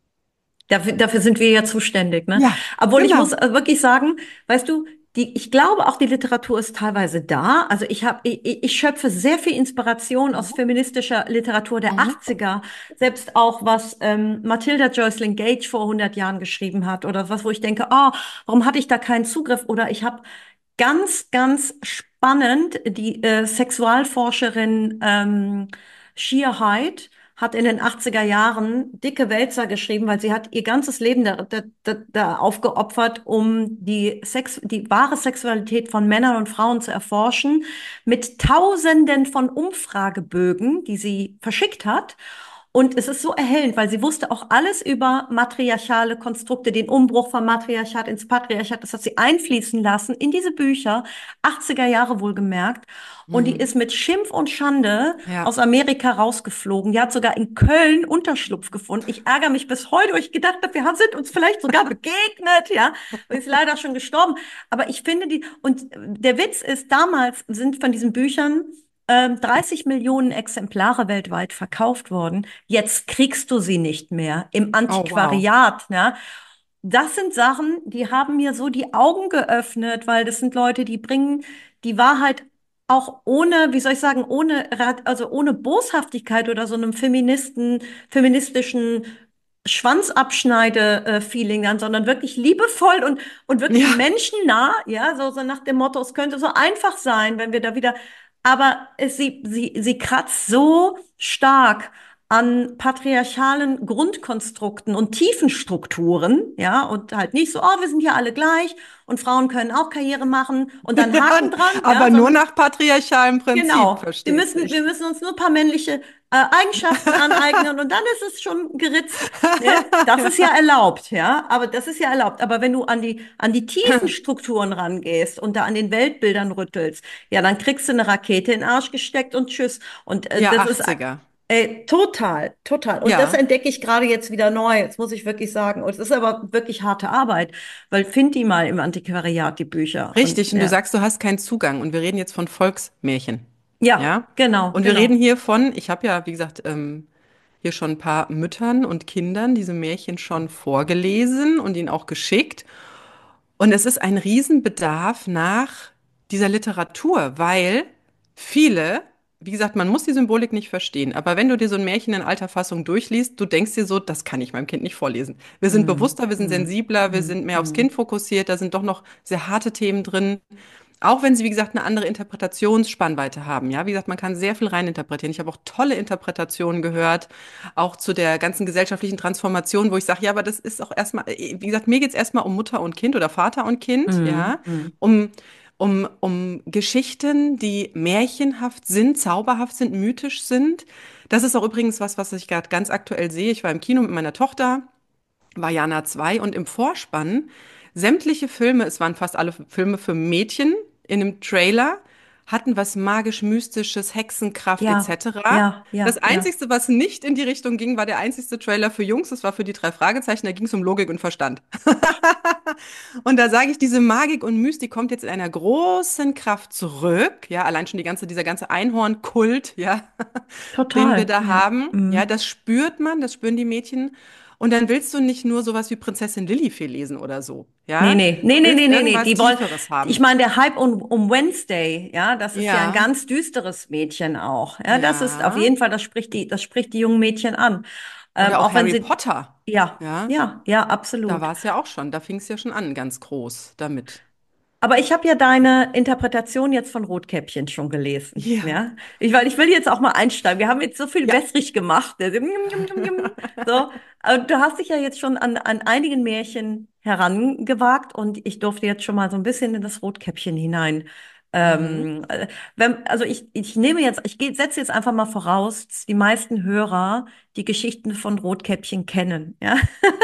Dafür, dafür sind wir ja zuständig, ne? Ja, Obwohl ich muss genau. äh, wirklich sagen, weißt du, die, ich glaube auch die Literatur ist teilweise da. Also ich habe, ich, ich ich schöpfe sehr viel Inspiration aus Mhm. feministischer Literatur der Mhm. Achtziger, selbst auch was ähm, Matilda Joycelyn Gage vor hundert Jahren geschrieben hat oder was, wo ich denke, oh, warum hatte ich da keinen Zugriff? Oder ich habe ganz, ganz spannend die äh, Sexualforscherin ähm, Shia Hyde hat in den achtziger Jahren dicke Wälzer geschrieben, weil sie hat ihr ganzes Leben da, da, da, da aufgeopfert, um die Sex, die wahre Sexualität von Männern und Frauen zu erforschen, mit Tausenden von Umfragebögen, die sie verschickt hat. Und es ist so erhellend, weil sie wusste auch alles über matriarchale Konstrukte, den Umbruch vom Matriarchat ins Patriarchat. Das hat sie einfließen lassen in diese Bücher, achtziger Jahre wohlgemerkt. Und die Mhm. ist mit Schimpf und Schande Ja. aus Amerika rausgeflogen. Die hat sogar in Köln Unterschlupf gefunden. Ich ärgere mich bis heute, weil ich gedacht habe, wir sind uns vielleicht sogar begegnet, ja. Und ist leider schon gestorben. Aber ich finde die, und der Witz ist, damals sind von diesen Büchern ähm, dreißig Millionen Exemplare weltweit verkauft worden. Jetzt kriegst du sie nicht mehr im Oh, wow. Antiquariat, ne? Das sind Sachen, die haben mir so die Augen geöffnet, weil das sind Leute, die bringen die Wahrheit auch ohne, wie soll ich sagen, ohne, Rat- also ohne Boshaftigkeit oder so einem Feministen, feministischen Schwanzabschneide-Feeling an, sondern wirklich liebevoll und, und wirklich Ja. menschennah, ja, so, so nach dem Motto, es könnte so einfach sein, wenn wir da wieder, aber es, sie, sie, sie kratzt so stark an patriarchalen Grundkonstrukten und Tiefenstrukturen, ja, und halt nicht so, oh, wir sind ja alle gleich und Frauen können auch Karriere machen und dann Ja, Haken dran, ja, aber nur sondern nach patriarchalem Prinzip, genau. Wir versteht müssen, wir sich. müssen uns nur ein paar männliche äh, Eigenschaften aneignen und dann ist es schon geritzt. Ne? Das ist ja erlaubt, ja. Aber das ist ja erlaubt. Aber wenn du an die, an die tiefen Strukturen rangehst und da an den Weltbildern rüttelst, ja, dann kriegst du eine Rakete in den Arsch gesteckt und tschüss. Und äh, Ja, das ist achtziger. äh, total, total. Und das Ja. entdecke ich gerade jetzt wieder neu. Das muss ich wirklich sagen. Und es ist aber wirklich harte Arbeit, weil find die mal im Antiquariat, die Bücher. Und Richtig, und du ja. sagst, du hast keinen Zugang. Und wir reden jetzt von Volksmärchen. Ja, Ja? genau, Und wir genau. reden hier von, ich habe ja, wie gesagt, ähm, hier schon ein paar Müttern und Kindern diese Märchen schon vorgelesen und ihnen auch geschickt. Und es ist ein Riesenbedarf nach dieser Literatur, weil viele, wie gesagt, man muss die Symbolik nicht verstehen, aber wenn du dir so ein Märchen in alter Fassung durchliest, du denkst dir so, das kann ich meinem Kind nicht vorlesen. Wir sind Mm, bewusster, wir sind mm, sensibler, wir mm, sind mehr aufs mm. Kind fokussiert, da sind doch noch sehr harte Themen drin. Auch wenn sie, wie gesagt, eine andere Interpretationsspannweite haben. Ja, wie gesagt, man kann sehr viel reininterpretieren. Ich habe auch tolle Interpretationen gehört, auch zu der ganzen gesellschaftlichen Transformation, wo ich sage, ja, aber das ist auch erstmal, wie gesagt, mir geht es erstmal um Mutter und Kind oder Vater und Kind, Mhm, ja, mhm. um, um, um Geschichten, die märchenhaft sind, zauberhaft sind, mythisch sind. Das ist auch übrigens was, was ich gerade ganz aktuell sehe. Ich war im Kino mit meiner Tochter. Vajana zwei und im Vorspann sämtliche Filme, es waren fast alle Filme für Mädchen in einem Trailer, hatten was magisch-mystisches, Hexenkraft Ja, et cetera. ja, Das ja, ja. Einzigste, was nicht in die Richtung ging, war der einzigste Trailer für Jungs. Das war für die drei Fragezeichen. Da ging es um Logik und Verstand. Und da sage ich, diese Magik und Mystik kommt jetzt in einer großen Kraft zurück. Ja, allein schon die ganze, dieser ganze Einhorn-Kult, ja, den wir Total. da Ja. haben. Ja, Mhm. das spürt man, das spüren die Mädchen. Und dann willst du nicht nur sowas wie Prinzessin Lillifee lesen oder so. Nee, Ja, nee, du nee, nee, willst nee, nee, nee. irgendwas Die wollen, Tieferes ich haben. meine, der Hype um, um Wednesday, ja, das ist ja ein Ja, ganz düsteres Mädchen auch. Ja, das ist auf ja. jeden Fall, das spricht die, das spricht die jungen Mädchen an. Ähm, Oder auch auch wenn Harry sie, Potter. ja, Ja, ja, ja, da absolut. war es ja auch schon. Da fing es ja schon an, ganz groß damit. Aber ich habe ja deine Interpretation jetzt von Rotkäppchen schon gelesen, Ja. ja. Ich, weil ich will jetzt auch mal einsteigen. Wir haben jetzt so viel Ja. wässrig gemacht. So, aber du hast dich ja jetzt schon an, an einigen Märchen herangewagt und ich durfte jetzt schon mal so ein bisschen in das Rotkäppchen hinein. Mhm. Ähm, äh, wenn, also ich, ich nehme jetzt, ich geh, setze jetzt einfach mal voraus, dass die meisten Hörer die Geschichten von Rotkäppchen kennen, ja.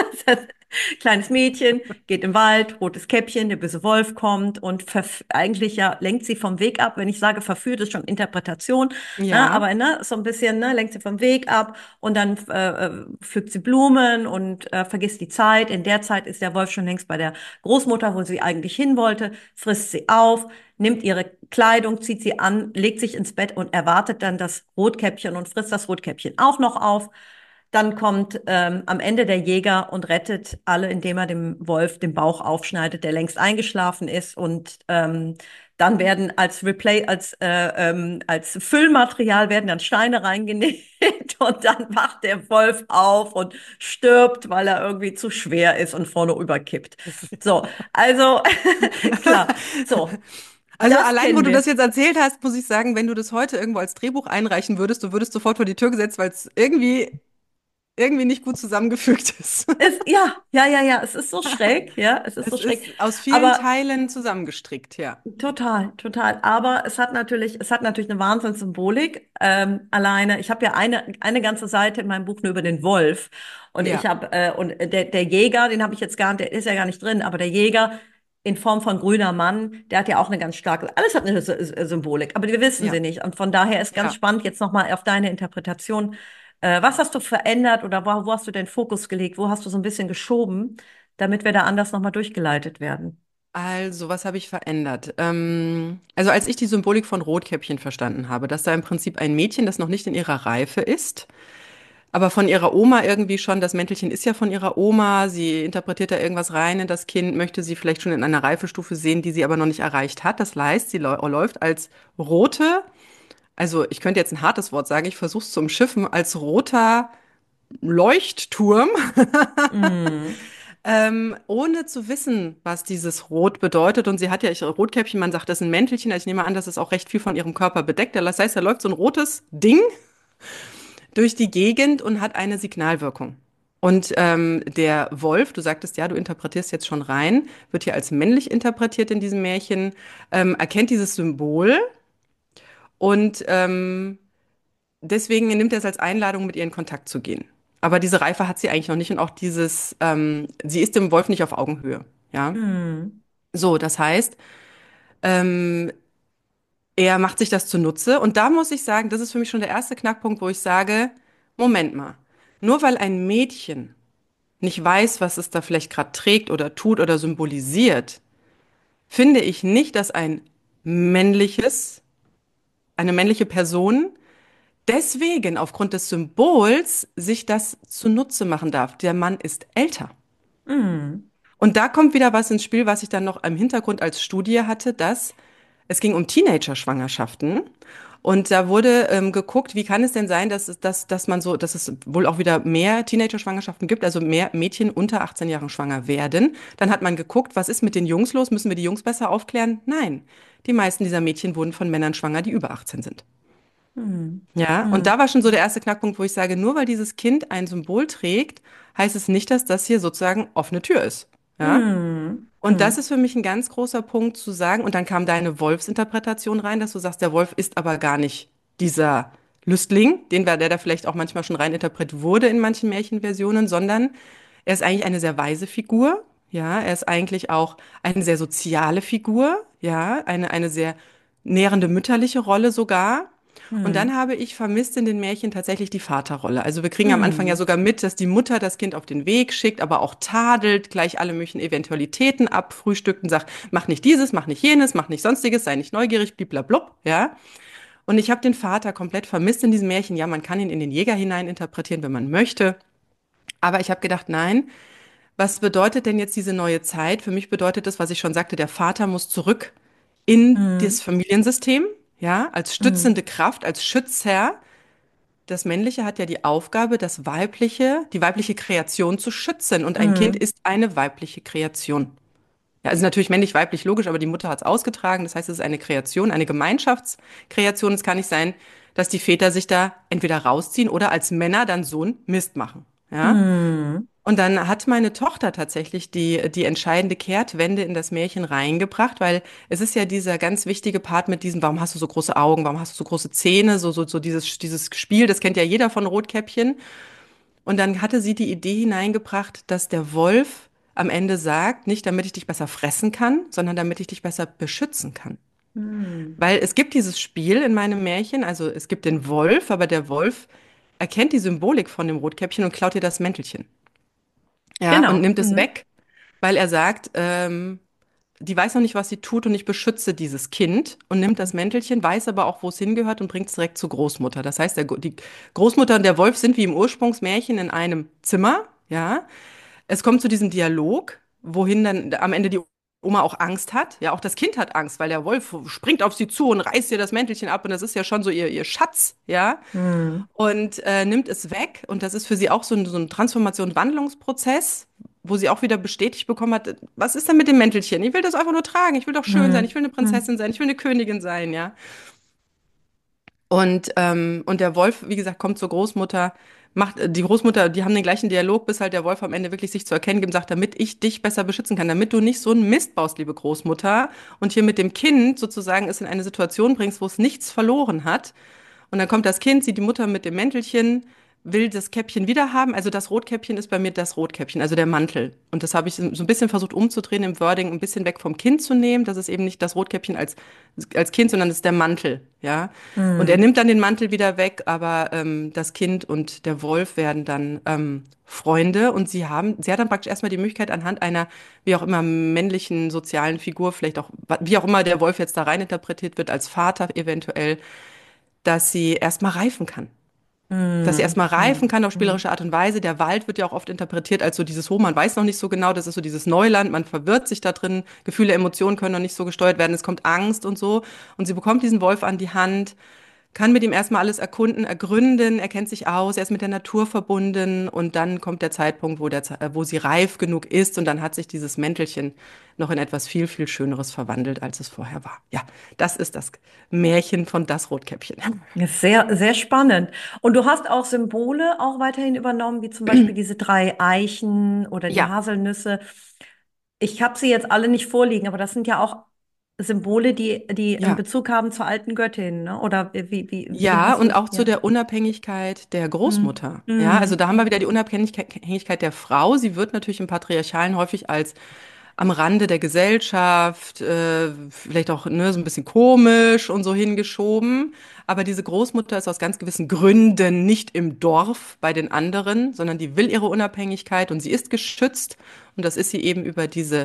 Kleines Mädchen geht im Wald, rotes Käppchen, der böse Wolf kommt und verf eigentlich ja lenkt sie vom Weg ab. Wenn ich sage verführt, ist schon Interpretation, ne? Ja, Aber ne, so ein bisschen ne, lenkt sie vom Weg ab und dann äh, äh, pflückt sie Blumen und äh, vergisst die Zeit. In der Zeit ist der Wolf schon längst bei der Großmutter, wo sie eigentlich hin wollte, frisst sie auf, nimmt ihre Kleidung, zieht sie an, legt sich ins Bett und erwartet dann das Rotkäppchen und frisst das Rotkäppchen auch noch auf. Dann kommt ähm, am Ende der Jäger und rettet alle, indem er dem Wolf den Bauch aufschneidet, der längst eingeschlafen ist. Und ähm, dann werden als Replay, als, äh, ähm, als Füllmaterial werden dann Steine reingenäht und dann wacht der Wolf auf und stirbt, weil er irgendwie zu schwer ist und vorne überkippt. So, also klar, so, also das allein, wo kennen du das wir. jetzt erzählt hast, muss ich sagen, wenn du das heute irgendwo als Drehbuch einreichen würdest, du würdest sofort vor die Tür gesetzt, weil es irgendwie, irgendwie nicht gut zusammengefügt ist. Es, ja, ja, ja, ja, es ist so schräg, ja, es ist so Es schräg. ist aus vielen Aber Teilen zusammengestrickt, ja. total, total. Aber es hat natürlich, es hat natürlich eine Wahnsinnssymbolik. Ähm, alleine, ich habe ja eine eine ganze Seite in meinem Buch nur über den Wolf und ich Ja, habe äh, und der der Jäger, den habe ich jetzt gar nicht, der ist ja gar nicht drin, aber der Jäger in Form von grüner Mann, der hat ja auch eine ganz starke. Alles hat eine Sy- Sy- Symbolik, aber wir wissen sie ja, nicht. Und von daher ist ganz ja. spannend jetzt noch mal auf deine Interpretation. Äh, was hast du verändert oder wo, wo hast du den Fokus gelegt? Wo hast du so ein bisschen geschoben, damit wir da anders noch mal durchgeleitet werden? Also, was habe ich verändert? Ähm, also, als ich die Symbolik von Rotkäppchen verstanden habe, dass da im Prinzip ein Mädchen, das noch nicht in ihrer Reife ist, aber von ihrer Oma irgendwie schon, das Mäntelchen ist ja von ihrer Oma, sie interpretiert da irgendwas rein in das Kind, möchte sie vielleicht schon in einer Reifestufe sehen, die sie aber noch nicht erreicht hat. Das heißt, sie lau- läuft als rote, also ich könnte jetzt ein hartes Wort sagen, ich versuche es zu umschiffen, als roter Leuchtturm. Mm. Ähm, ohne zu wissen, was dieses Rot bedeutet. Und sie hat ja ich, Rotkäppchen, man sagt, das ist ein Mäntelchen. Also ich nehme an, dass es auch recht viel von ihrem Körper bedeckt. Das heißt, da läuft so ein rotes Ding durch die Gegend und hat eine Signalwirkung. Und ähm, der Wolf, du sagtest ja, du interpretierst jetzt schon rein, wird hier als männlich interpretiert in diesem Märchen, ähm, erkennt dieses Symbol und ähm, deswegen nimmt er es als Einladung, mit ihr in Kontakt zu gehen. Aber diese Reife hat sie eigentlich noch nicht und auch dieses, ähm, sie ist dem Wolf nicht auf Augenhöhe. Ja. Mm. So, das heißt, ähm, er macht sich das zunutze. Und da muss ich sagen, das ist für mich schon der erste Knackpunkt, wo ich sage, Moment mal, nur weil ein Mädchen nicht weiß, was es da vielleicht gerade trägt oder tut oder symbolisiert, finde ich nicht, dass ein männliches eine männliche Person deswegen aufgrund des Symbols sich das zunutze machen darf. Der Mann ist älter. Mhm. Und da kommt wieder was ins Spiel, was ich dann noch im Hintergrund als Studie hatte, dass es ging um Teenager-Schwangerschaften. Und da wurde ähm, geguckt, wie kann es denn sein, dass, es- dass, dass man so, dass es wohl auch wieder mehr Teenager-Schwangerschaften gibt, also mehr Mädchen unter achtzehn Jahren schwanger werden. Dann hat man geguckt, was ist mit den Jungs los? Müssen wir die Jungs besser aufklären? Nein. Die meisten dieser Mädchen wurden von Männern schwanger, die über achtzehn sind. Mhm. Ja, und Mhm. da war schon so der erste Knackpunkt, wo ich sage, nur weil dieses Kind ein Symbol trägt, heißt es nicht, dass das hier sozusagen offene Tür ist. Ja, Mhm. und das ist für mich ein ganz großer Punkt zu sagen. Und dann kam deine Wolfsinterpretation rein, dass du sagst, der Wolf ist aber gar nicht dieser Lüstling, den wir, der da vielleicht auch manchmal schon rein interpretiert wurde in manchen Märchenversionen, sondern er ist eigentlich eine sehr weise Figur. Ja, er ist eigentlich auch eine sehr soziale Figur. Ja, eine, eine sehr nährende mütterliche Rolle sogar. Und dann Mhm. habe ich vermisst in den Märchen tatsächlich die Vaterrolle. Also wir kriegen am Anfang ja Mhm. sogar mit, dass die Mutter das Kind auf den Weg schickt, aber auch tadelt, gleich alle möglichen Eventualitäten abfrühstückt und sagt, mach nicht dieses, mach nicht jenes, mach nicht sonstiges, sei nicht neugierig, bliblablub, ja. Und ich habe den Vater komplett vermisst in diesem Märchen. Ja, man kann ihn in den Jäger hinein interpretieren, wenn man möchte. Aber ich habe gedacht, nein, was bedeutet denn jetzt diese neue Zeit? Für mich bedeutet das, was ich schon sagte, der Vater muss zurück in das Mhm. Familiensystem, ja, als Mhm. stützende Kraft, als Schützer. Das Männliche hat ja die Aufgabe, das Weibliche, die weibliche Kreation zu schützen. Und ein Kind Mhm. ist eine weibliche Kreation. Ja, also natürlich männlich-weiblich, logisch, aber die Mutter hat es ausgetragen. Das heißt, es ist eine Kreation, eine Gemeinschaftskreation. Es kann nicht sein, dass die Väter sich da entweder rausziehen oder als Männer dann so einen Mist machen. Ja? Mhm. Und dann hat meine Tochter tatsächlich die, die entscheidende Kehrtwende in das Märchen reingebracht, weil es ist ja dieser ganz wichtige Part mit diesem, warum hast du so große Augen, warum hast du so große Zähne, so, so, so dieses, dieses Spiel, das kennt ja jeder von Rotkäppchen. Und dann hatte sie die Idee hineingebracht, dass der Wolf am Ende sagt, nicht damit ich dich besser fressen kann, sondern damit ich dich besser beschützen kann. Mhm. Weil es gibt dieses Spiel in meinem Märchen, also es gibt den Wolf, aber der Wolf erkennt die Symbolik von dem Rotkäppchen und klaut ihr das Mäntelchen. Ja, und Genau. nimmt es Mhm. weg, weil er sagt, ähm, die weiß noch nicht, was sie tut und ich beschütze dieses Kind und nimmt das Mäntelchen, weiß aber auch, wo es hingehört und bringt es direkt zur Großmutter. Das heißt, der, die Großmutter und der Wolf sind wie im Ursprungsmärchen in einem Zimmer, ja. Es kommt zu diesem Dialog, wohin dann am Ende die Oma auch Angst hat. Ja, auch das Kind hat Angst, weil der Wolf springt auf sie zu und reißt ihr das Mäntelchen ab und das ist ja schon so ihr, ihr Schatz, ja. Mhm. Und äh, nimmt es weg. Und das ist für sie auch so ein, so ein Transformation, Wandlungsprozess, wo sie auch wieder bestätigt bekommen hat, was ist denn mit dem Mäntelchen? Ich will das einfach nur tragen. Ich will doch schön sein. Ich Mhm. will eine Mhm. Prinzessin sein. Ich will eine Königin sein, ja. Und, ähm, und der Wolf, wie gesagt, kommt zur Großmutter, macht, äh, die Großmutter, die haben den gleichen Dialog, bis halt der Wolf am Ende wirklich sich zu erkennen gibt und sagt, damit ich dich besser beschützen kann, damit du nicht so einen Mist baust, liebe Großmutter, und hier mit dem Kind sozusagen es in eine Situation bringst, wo es nichts verloren hat. Und dann kommt das Kind, sieht die Mutter mit dem Mäntelchen, will das Käppchen wieder haben. Also das Rotkäppchen ist bei mir das Rotkäppchen, also der Mantel. Und das habe ich so ein bisschen versucht umzudrehen im Wording, ein bisschen weg vom Kind zu nehmen. Das ist eben nicht das Rotkäppchen als, als Kind, sondern das ist der Mantel, ja. Und er Mhm. nimmt dann den Mantel wieder weg, aber ähm, das Kind und der Wolf werden dann ähm, Freunde und sie haben, sie hat dann praktisch erstmal die Möglichkeit anhand einer, wie auch immer, männlichen sozialen Figur, vielleicht auch, wie auch immer der Wolf jetzt da rein interpretiert wird, als Vater eventuell, dass sie erstmal reifen kann. Dass sie Mhm. erstmal reifen Mhm. kann auf Mhm. spielerische Art und Weise. Der Wald wird ja auch oft interpretiert als so dieses, oh, man weiß noch nicht so genau, das ist so dieses Neuland, man verwirrt sich da drin, Gefühle, Emotionen können noch nicht so gesteuert werden, es kommt Angst und so. Und sie bekommt diesen Wolf an die Hand, kann mit ihm erstmal alles erkunden, ergründen, er kennt sich aus, er ist mit der Natur verbunden und dann kommt der Zeitpunkt, wo, der, Ze- äh, wo sie reif genug ist und dann hat sich dieses Mäntelchen noch in etwas viel, viel Schöneres verwandelt, als es vorher war. Ja, das ist das Märchen von Das Rotkäppchen. Ist Sehr, sehr spannend. Und du hast auch Symbole auch weiterhin übernommen, wie zum Beispiel diese drei Eichen oder die Ja, Haselnüsse. Ich habe sie jetzt alle nicht vorliegen, aber das sind ja auch Symbole, die, die einen ja. Bezug haben zur alten Göttin, ne? Oder wie, wie, wie Ja, hast und du, auch zu ja. der Unabhängigkeit der Hm. Großmutter. Ja, also Hm. da haben wir wieder die Unabhängigkeit der Frau. Sie wird natürlich im Patriarchalen häufig als am Rande der Gesellschaft, äh, vielleicht auch ne, so ein bisschen komisch und so hingeschoben. Aber diese Großmutter ist aus ganz gewissen Gründen nicht im Dorf bei den anderen, sondern die will ihre Unabhängigkeit und sie ist geschützt. Und das ist sie eben über diese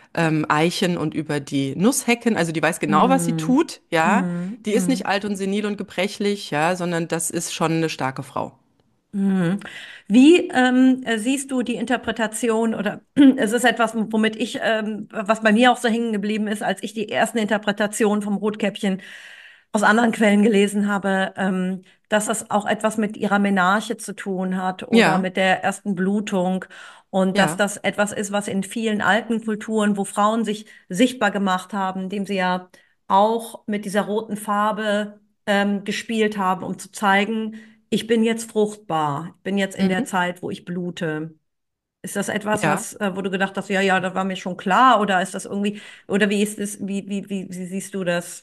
ähm, Eichen und über die Nusshecken. Also die weiß genau, was sie Mhm. tut, ja. Mhm. Die ist nicht alt und senil und gebrechlich, ja, sondern das ist schon eine starke Frau. Mhm. Wie ähm, äh, siehst du die Interpretation oder es ist etwas, womit ich, ähm, was bei mir auch so hängen geblieben ist, als ich die ersten Interpretationen vom Rotkäppchen aus anderen Quellen gelesen habe, ähm, dass das auch etwas mit ihrer Menarche zu tun hat oder Ja, mit der ersten Blutung und dass ja. das etwas ist, was in vielen alten Kulturen, wo Frauen sich sichtbar gemacht haben, indem sie ja auch mit dieser roten Farbe ähm, gespielt haben, um zu zeigen, ich bin jetzt fruchtbar. Ich bin jetzt in der Mhm. Zeit, wo ich blute. Ist das etwas, Ja. was, äh, wo du gedacht hast, ja, ja, das war mir schon klar, oder ist das irgendwie, oder wie ist es, wie, wie, wie, wie siehst du das?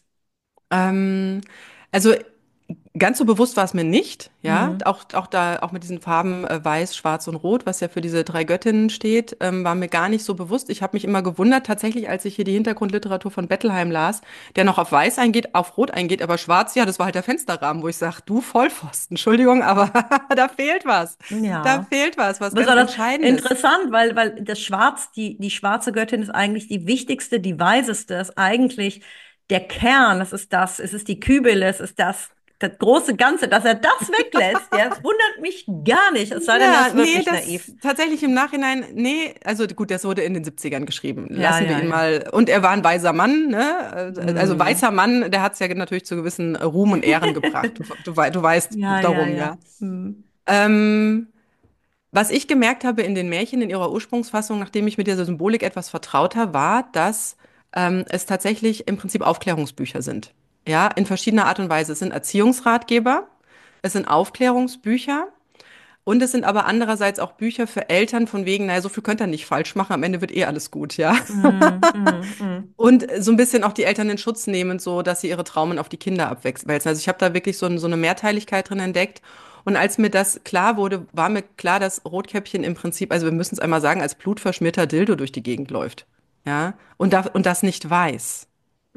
Ähm, also ganz so bewusst war es mir nicht, ja. Hm. Auch, auch da, auch mit diesen Farben äh, Weiß, Schwarz und Rot, was ja für diese drei Göttinnen steht, ähm, war mir gar nicht so bewusst. Ich habe mich immer gewundert, tatsächlich, als ich hier die Hintergrundliteratur von Bettelheim las, der noch auf Weiß eingeht, auf Rot eingeht, aber Schwarz, ja, das war halt der Fensterrahmen, wo ich sage, du Vollpfosten, Entschuldigung, aber da fehlt was. Da Ja. fehlt was, was ganz Besonders Entscheidendes. interessant, weil, weil das Schwarz, die, die schwarze Göttin ist eigentlich die wichtigste, die weiseste, ist eigentlich der Kern, es ist das, es ist die Kybele, es ist das, das große Ganze, dass er das weglässt, ja, das wundert mich gar nicht, es sei denn, er Ja, ist nee, wirklich das naiv. tatsächlich im Nachhinein, nee, also gut, das wurde in den siebzigern geschrieben. Ja, Lassen wir ja, ihn ja. mal. Und er war ein weiser Mann, ne? Also Hm. weißer Mann, der hat es ja natürlich zu gewissen Ruhm und Ehren gebracht. Du, du, wei- du weißt Ja, ja, darum, ja. ja. Hm. Ähm, Was ich gemerkt habe in den Märchen in ihrer Ursprungsfassung, nachdem ich mit dieser Symbolik etwas vertrauter war, dass ähm, es tatsächlich im Prinzip Aufklärungsbücher sind. Ja, in verschiedener Art und Weise. Es sind Erziehungsratgeber, es sind Aufklärungsbücher. Und es sind aber andererseits auch Bücher für Eltern von wegen, naja, so viel könnt ihr nicht falsch machen, am Ende wird eh alles gut, ja. Hm, hm, hm. Und so ein bisschen auch die Eltern in Schutz nehmen, so dass sie ihre Traumen auf die Kinder abwälzen. Also ich habe da wirklich so, ein, so eine Mehrteiligkeit drin entdeckt. Und als mir das klar wurde, war mir klar, dass Rotkäppchen im Prinzip, also wir müssen es einmal sagen, als blutverschmierter Dildo durch die Gegend läuft. Ja. Und, da, und das nicht weiß.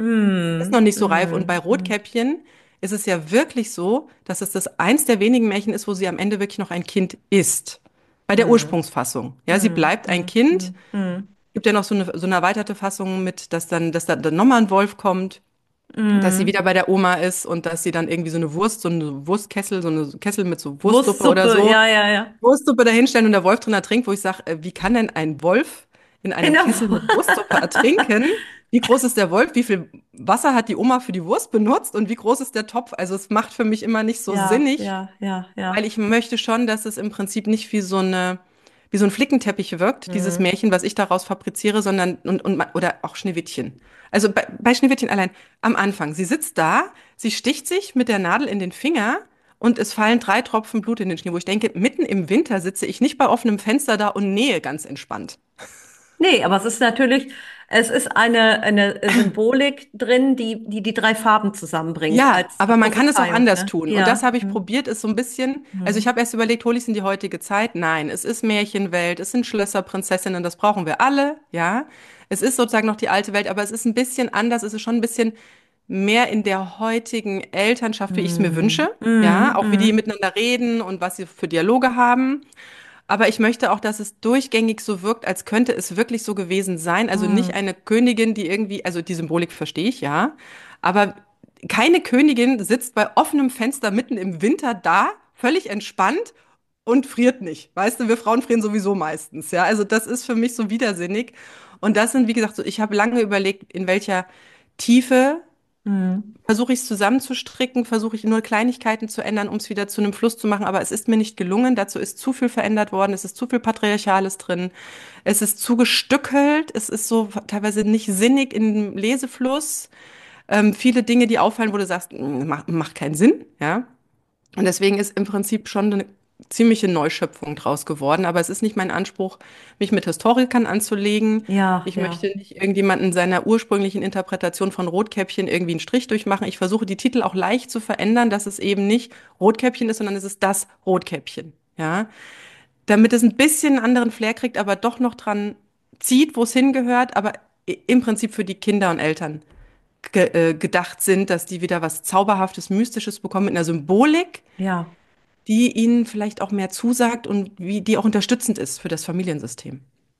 Ist noch Hm, nicht so reif. Und bei hm, hm. Rotkäppchen ist es ja wirklich so, dass es das eins der wenigen Märchen ist, wo sie am Ende wirklich noch ein Kind ist. Bei der Hm, Ursprungsfassung. Ja, sie hm, bleibt ein hm, Kind. hm, hm. Gibt ja noch so eine, so eine erweiterte Fassung mit, dass dann, dass da dann nochmal ein Wolf kommt, dass sie Hm. wieder bei der Oma ist und dass sie dann irgendwie so eine Wurst, so eine Wurstkessel, so eine Kessel mit so Wurstsuppe oder Wurstsuppe, so, ja, ja, ja. Wurstsuppe dahinstellen und der Wolf drin ertrinkt, wo ich sage, äh, wie kann denn ein Wolf in einem Genau. Kessel mit Wurstsuppe ertrinken? Wie groß ist der Wolf? Wie viel Wasser hat die Oma für die Wurst benutzt? Und wie groß ist der Topf? Also es macht für mich immer nicht so Ja, sinnig, ja, ja, weil ja. ich möchte schon, dass es im Prinzip nicht wie so eine, wie so ein Flickenteppich wirkt, dieses Hm. Märchen, was ich daraus fabriziere, sondern, und, und, ma- oder auch Schneewittchen. Also bei, bei Schneewittchen allein, am Anfang, sie sitzt da, sie sticht sich mit der Nadel in den Finger und es fallen drei Tropfen Blut in den Schnee, wo ich denke, mitten im Winter sitze ich nicht bei offenem Fenster da und nähe ganz entspannt. Nee, aber es ist natürlich, es ist eine, eine Symbolik drin, die, die die drei Farben zusammenbringt Ja, als aber man kann es auch Prophezeiung, anders ne? tun. Und das Ja. habe ich Hm. probiert, ist so ein bisschen, also ich Hm. habe erst überlegt, hole ich es in die heutige Zeit? Nein, es ist Märchenwelt, es sind Schlösser, Prinzessinnen, das brauchen wir alle, ja. Es ist sozusagen noch die alte Welt, aber es ist ein bisschen anders, es ist schon ein bisschen mehr in der heutigen Elternschaft, wie ich es mir Hm. wünsche, ja. Hm. Auch wie die Hm. miteinander reden und was sie für Dialoge haben. Aber ich möchte auch, dass es durchgängig so wirkt, als könnte es wirklich so gewesen sein. Also nicht Hm. eine Königin, die irgendwie, also die Symbolik verstehe ich, ja. Aber keine Königin sitzt bei offenem Fenster mitten im Winter da, völlig entspannt und friert nicht. Weißt du, wir Frauen frieren sowieso meistens, ja. Also das ist für mich so widersinnig. Und das sind, wie gesagt, so, ich habe lange überlegt, in welcher Tiefe Hm. versuche ich es zusammenzustricken, versuche ich nur Kleinigkeiten zu ändern, um es wieder zu einem Fluss zu machen, aber es ist mir nicht gelungen. Dazu ist zu viel verändert worden, es ist zu viel Patriarchales drin, es ist zu gestückelt, es ist so teilweise nicht sinnig im Lesefluss. Ähm, viele Dinge, die auffallen, wo du sagst, "Mm, macht, macht keinen Sinn, ja. Und deswegen ist im Prinzip schon eine ziemliche Neuschöpfung draus geworden. Aber es ist nicht mein Anspruch, mich mit Historikern anzulegen. Ja, Ich ja. möchte nicht irgendjemanden in seiner ursprünglichen Interpretation von Rotkäppchen irgendwie einen Strich durchmachen. Ich versuche die Titel auch leicht zu verändern, dass es eben nicht Rotkäppchen ist, sondern es ist das Rotkäppchen. Ja, damit es ein bisschen einen anderen Flair kriegt, aber doch noch dran zieht, wo es hingehört, aber i- im Prinzip für die Kinder und Eltern ge äh, gedacht sind, dass die wieder was Zauberhaftes, Mystisches bekommen mit einer Symbolik, Ja. die ihnen vielleicht auch mehr zusagt und wie die auch unterstützend ist für das Familiensystem.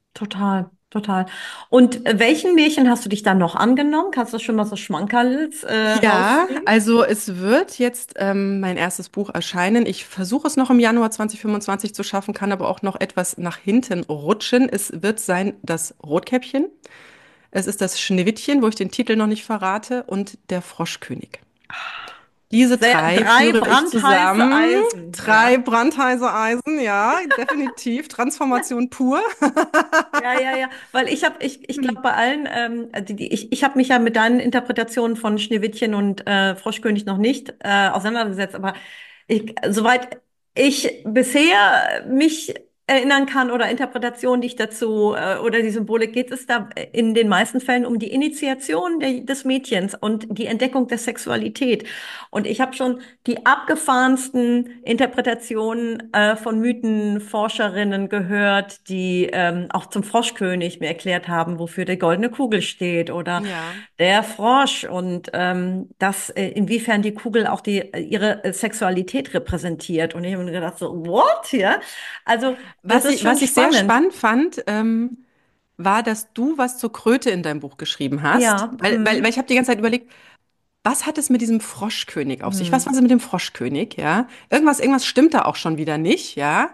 Total, total. Und äh, welchen Märchen hast du dich dann noch angenommen? Kannst du schon mal so Schmankerls äh, Ja, rausziehen? also es wird jetzt ähm, mein erstes Buch erscheinen. Ich versuche es noch im Januar zwanzig fünfundzwanzig zu schaffen, kann aber auch noch etwas nach hinten rutschen. Es wird sein das Rotkäppchen, es ist das Schneewittchen, wo ich den Titel noch nicht verrate, und der Froschkönig. Diese Sehr, drei drei führe ich brandheiße zusammen. Eisen, Drei ja. brandheiße Eisen, ja, definitiv. Transformation pur. Ja, ja, ja, weil ich habe, ich, ich glaube bei allen, ähm, die, die, ich, ich habe mich ja mit deinen Interpretationen von Schneewittchen und äh, Froschkönig noch nicht äh, auseinandergesetzt, aber ich, soweit ich bisher mich erinnern kann oder Interpretationen, die ich dazu äh, oder die Symbolik, geht es da in den meisten Fällen um die Initiation der, des Mädchens und die Entdeckung der Sexualität. Und ich habe schon die abgefahrensten Interpretationen äh, von Mythenforscherinnen gehört, die ähm, auch zum Froschkönig mir erklärt haben, wofür die goldene Kugel steht oder Ja. der Frosch und ähm, das, äh, inwiefern die Kugel auch die, äh, ihre äh, Sexualität repräsentiert. Und ich habe mir gedacht, so, what? Ja? Also, das Was ist ich, schon was ich sehr spannend. spannend fand, ähm, war, dass du was zur Kröte in deinem Buch geschrieben hast. Ja, Weil, weil, weil mm, ich habe die ganze Zeit überlegt, was hat es mit diesem Froschkönig auf sich? Was mm, war es mit dem Froschkönig, ja? Irgendwas, irgendwas stimmt da auch schon wieder nicht, ja?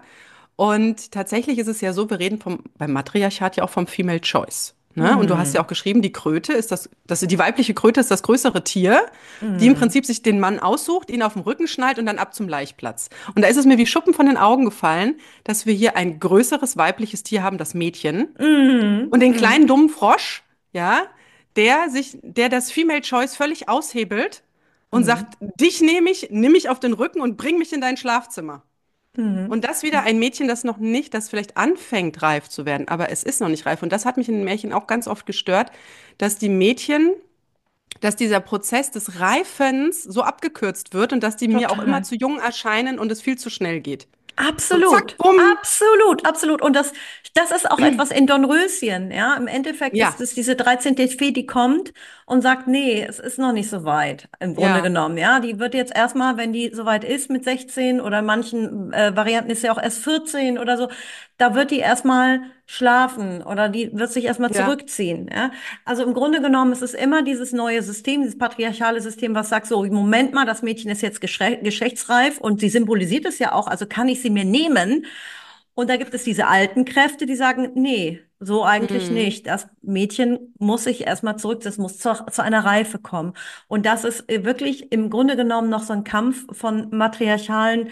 Und tatsächlich ist es ja so, wir reden vom, beim Matriarchat ja auch vom Female Choice. Ne? Und du hast ja auch mm, geschrieben, die Kröte ist das, das, die weibliche Kröte ist das größere Tier, die im mm, Prinzip sich den Mann aussucht, ihn auf den Rücken schnallt und dann ab zum Laichplatz. Und da ist es mir wie Schuppen von den Augen gefallen, dass wir hier ein größeres weibliches Tier haben, das Mädchen, mm, und den mm, kleinen dummen Frosch, ja, der sich, der das Female Choice völlig aushebelt und mm, sagt, dich nehme ich, nimm mich auf den Rücken und bring mich in dein Schlafzimmer. mm. Und das wieder ein Mädchen, das noch nicht, das vielleicht anfängt, reif zu werden, aber es ist noch nicht reif. Und das hat mich in den Märchen auch ganz oft gestört, dass die Mädchen, dass dieser Prozess des Reifens so abgekürzt wird und dass die mir auch immer Total. zu jung erscheinen und es viel zu schnell geht. So zack, Absolut, bumm. absolut, absolut. Und das, das ist auch etwas in Dornröschen, ja. Im Endeffekt ist Ja, es diese dreizehnte Fee, die kommt und sagt, nee, es ist noch nicht so weit, im Grunde ja, genommen, ja. Die wird jetzt erstmal, wenn die so weit ist mit sechzehn oder in manchen äh, Varianten ist ja auch erst vierzehn oder so, da wird die erstmal schlafen oder die wird sich erstmal ja. zurückziehen, ja. Also im Grunde genommen ist es immer dieses neue System, dieses patriarchale System, was sagt so, Moment mal, das Mädchen ist jetzt geschle- geschlechtsreif und sie symbolisiert es ja auch, also kann ich sie mir nehmen? Und da gibt es diese alten Kräfte, die sagen, nee, so eigentlich Mhm. nicht. Das Mädchen muss sich erstmal zurück, das muss zu, zu einer Reife kommen. Und das ist äh, wirklich im Grunde genommen noch so ein Kampf von matriarchalen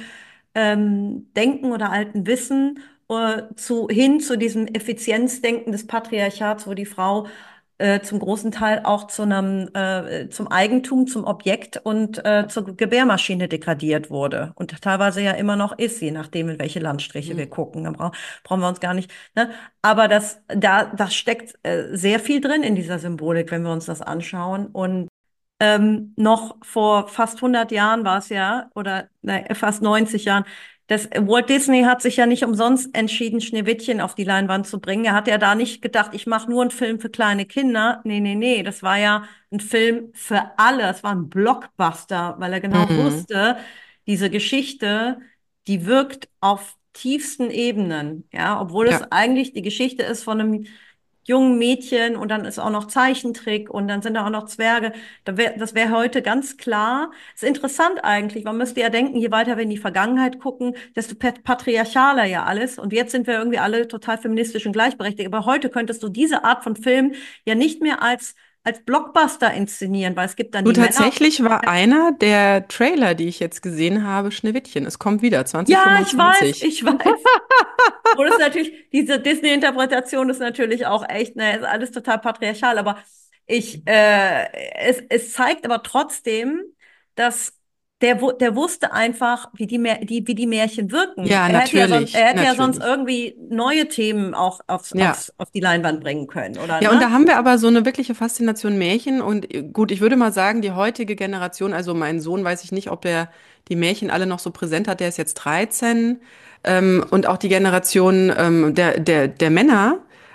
ähm, Denken oder alten Wissen äh, zu, hin zu diesem Effizienzdenken des Patriarchats, wo die Frau äh, zum großen Teil auch zu einem, äh, zum Eigentum, zum Objekt und äh, zur Gebärmaschine degradiert wurde. Und teilweise ja immer noch ist, je nachdem, in welche Landstriche wir Mhm. gucken. Da brauch, brauchen wir uns gar nicht, ne? Aber das, da, das steckt äh, sehr viel drin in dieser Symbolik, wenn wir uns das anschauen. Und ähm, noch vor fast hundert Jahren war es ja, oder ne, fast neunzig Jahren, das, Walt Disney hat sich ja nicht umsonst entschieden, Schneewittchen auf die Leinwand zu bringen. Er hat ja da nicht gedacht, ich mache nur einen Film für kleine Kinder. Nee, nee, nee, das war ja ein Film für alle. Es war ein Blockbuster, weil er genau Mhm. wusste, diese Geschichte, die wirkt auf tiefsten Ebenen, ja, obwohl es Ja. eigentlich die Geschichte ist von einem jungen Mädchen und dann ist auch noch Zeichentrick und dann sind da auch noch Zwerge. Da wär, das wäre heute ganz klar. Ist interessant eigentlich. Man müsste ja denken, je weiter wir in die Vergangenheit gucken, desto pat- patriarchaler ja alles. Und jetzt sind wir irgendwie alle total feministisch und gleichberechtigt. Aber heute könntest du diese Art von Film ja nicht mehr als, als Blockbuster inszenieren, weil es gibt dann Du, die Männer. tatsächlich war einer der Trailer, die ich jetzt gesehen habe, Schneewittchen. Es kommt wieder, Ja, ich weiß, zwanzig fünfundzwanzig. ich weiß. Und es ist natürlich, diese Disney-Interpretation ist natürlich auch echt, ne, ist alles total patriarchal, aber ich, äh, es, es zeigt aber trotzdem, dass der, wu- der wusste einfach, wie die, Mä- die, wie die Märchen wirken. Ja, Er hätte ja sonst, natürlich, er hätte ja sonst natürlich. irgendwie neue Themen auch aufs, Ja. aufs, auf die Leinwand bringen können, oder, Ja, und ne? da haben wir aber so eine wirkliche Faszination Märchen. Und äh, gut, ich würde mal sagen, die heutige Generation, also mein Sohn, weiß ich nicht, ob er die Märchen alle noch so präsent hat, der ist jetzt dreizehn. Ähm, und auch die Generation ähm, der, der, der Männer.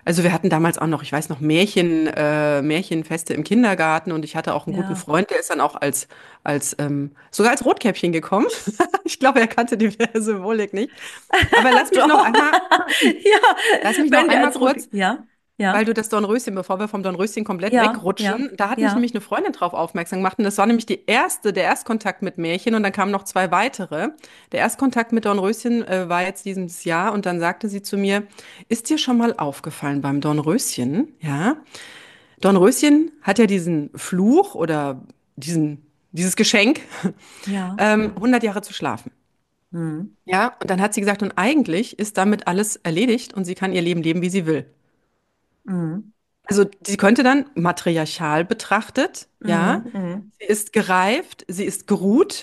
Also wir hatten damals auch noch, ich weiß noch, Märchen, äh, Märchenfeste im Kindergarten und ich hatte auch einen guten Ja. Freund, der ist dann auch als, als ähm, sogar als Rotkäppchen gekommen. Ich glaube, er kannte die Symbolik nicht. Aber lass mich noch Doch. einmal, Ja, lass mich noch wenn wir einmal als Rot. kurz, Ja, weil ja, du das Dornröschen, bevor wir vom Dornröschen komplett ja, ja, wegrutschen, da hat mich ja. nämlich eine Freundin drauf aufmerksam gemacht und das war nämlich die erste, der Erstkontakt mit Märchen und dann kamen noch zwei weitere. Der Erstkontakt mit Dornröschen äh, war jetzt dieses Jahr und dann sagte sie zu mir, ist dir schon mal aufgefallen beim Dornröschen, ja? Dornröschen hat ja diesen Fluch oder diesen, dieses Geschenk, Ja. ähm, hundert Jahre zu schlafen. Mhm. Ja, und dann hat sie gesagt, und eigentlich ist damit alles erledigt und sie kann ihr Leben leben, wie sie will. Mhm. Also sie könnte dann matriarchal betrachtet, ja, Mhm. Mhm. sie ist gereift, sie ist geruht,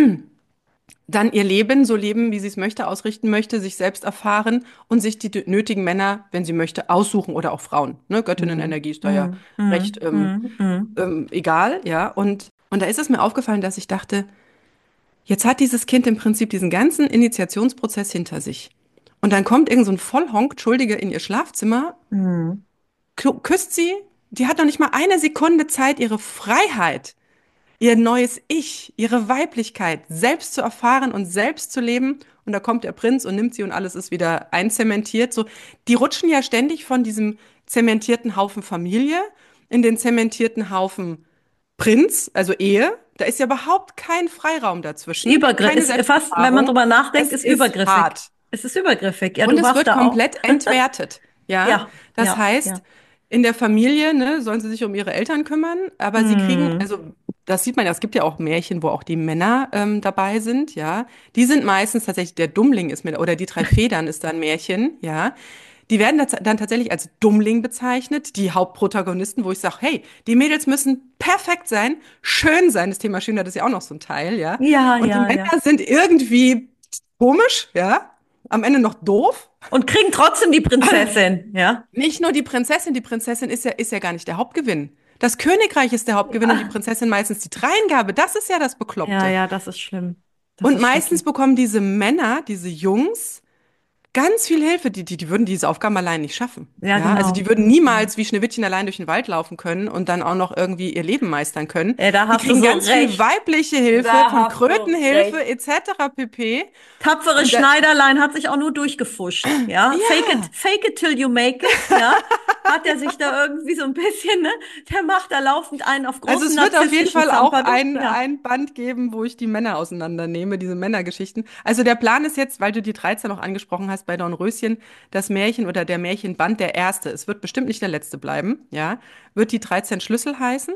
dann ihr Leben so leben, wie sie es möchte, ausrichten möchte, sich selbst erfahren und sich die nötigen Männer, wenn sie möchte, aussuchen oder auch Frauen. Ne? Mhm. Göttinnenenergie ist da ja Mhm. recht ähm, Mhm. Mhm. ähm, egal, ja. Und, und da ist es mir aufgefallen, dass ich dachte, jetzt hat dieses Kind im Prinzip diesen ganzen Initiationsprozess hinter sich. Und dann kommt irgend so ein Vollhonk, Entschuldige, in ihr Schlafzimmer, Mhm. kü- küsst sie, die hat noch nicht mal eine Sekunde Zeit, ihre Freiheit, ihr neues Ich, ihre Weiblichkeit selbst zu erfahren und selbst zu leben. Und da kommt der Prinz und nimmt sie und alles ist wieder einzementiert. So, die rutschen ja ständig von diesem zementierten Haufen Familie in den zementierten Haufen Prinz, also Ehe. Da ist ja überhaupt kein Freiraum Ist dazwischen, Übergriff, keine ist fast, wenn man Selbsterfahrung. drüber nachdenkt, Es ist ist übergriffig. hart. Es ist übergriffig. Ja, Und du es warst wird da auch. komplett entwertet. Ja, Ja, das ja, heißt, ja. in der Familie, ne, sollen sie sich um ihre Eltern kümmern, aber sie kriegen, Mhm. also das sieht man ja, es gibt ja auch Märchen, wo auch die Männer ähm, dabei sind, ja. Die sind meistens tatsächlich, der Dummling ist mit, oder die drei Federn ist da ein Märchen, ja. Die werden tats- dann tatsächlich als Dummling bezeichnet, die Hauptprotagonisten, wo ich sage, hey, die Mädels müssen perfekt sein, schön sein. Das Thema Schönheit ist ja auch noch so ein Teil, ja. Ja, Und die ja, ja. Männer sind irgendwie komisch, ja. Am Ende noch doof. Und kriegen trotzdem die Prinzessin, ja. Nicht nur die Prinzessin, die Prinzessin ist ja, ist ja gar nicht der Hauptgewinn. Das Königreich ist der Hauptgewinn und die Ja, Prinzessin meistens die Dreingabe. Das ist ja das ja, Bekloppte. ja, das ist schlimm. Das Und ist meistens schrecklich. bekommen diese Männer, diese Jungs, ganz viel Hilfe. Die, die, die würden diese Aufgaben allein nicht schaffen. Ja, Ja, also die genau. würden Genau. niemals wie Schneewittchen allein durch den Wald laufen können und dann auch noch irgendwie ihr Leben meistern können. Äh, da Die hast du kriegen so ganz viel recht. weibliche Hilfe, Da von hast du Krötenhilfe recht. et cetera pp. Tapfere Und da, Schneiderlein hat sich auch nur durchgefuscht, ja. Fake it, ja, fake it till you make it, ja. Hat er sich da irgendwie so ein bisschen, ne? Der macht da laufend einen auf also großen es wird auf jeden narzisstischen Fall auch Zampano. ein, Ja. ein Band geben, wo ich die Männer auseinandernehme, diese Männergeschichten. Also der Plan ist jetzt, weil du die dreizehn noch angesprochen hast bei Dornröschen, das Märchen oder der Märchenband, der erste, es wird bestimmt nicht der letzte bleiben, ja, wird die dreizehn Schlüssel heißen.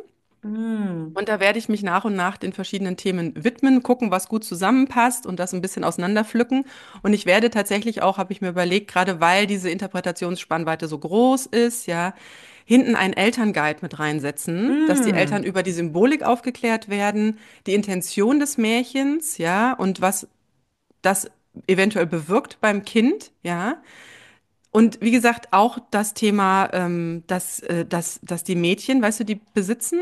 Mm. Und da werde ich mich nach und nach den verschiedenen Themen widmen, gucken, was gut zusammenpasst und das ein bisschen auseinanderpflücken. Und ich werde tatsächlich auch, habe ich mir überlegt, gerade weil diese Interpretationsspannweite so groß ist, ja, hinten einen Elternguide mit reinsetzen, dass die Eltern Mm. über die Symbolik aufgeklärt werden, die Intention des Märchens, ja, und was das eventuell bewirkt beim Kind, ja. Und wie gesagt, auch das Thema, ähm, dass, äh, dass, dass die Mädchen, weißt du, die besitzen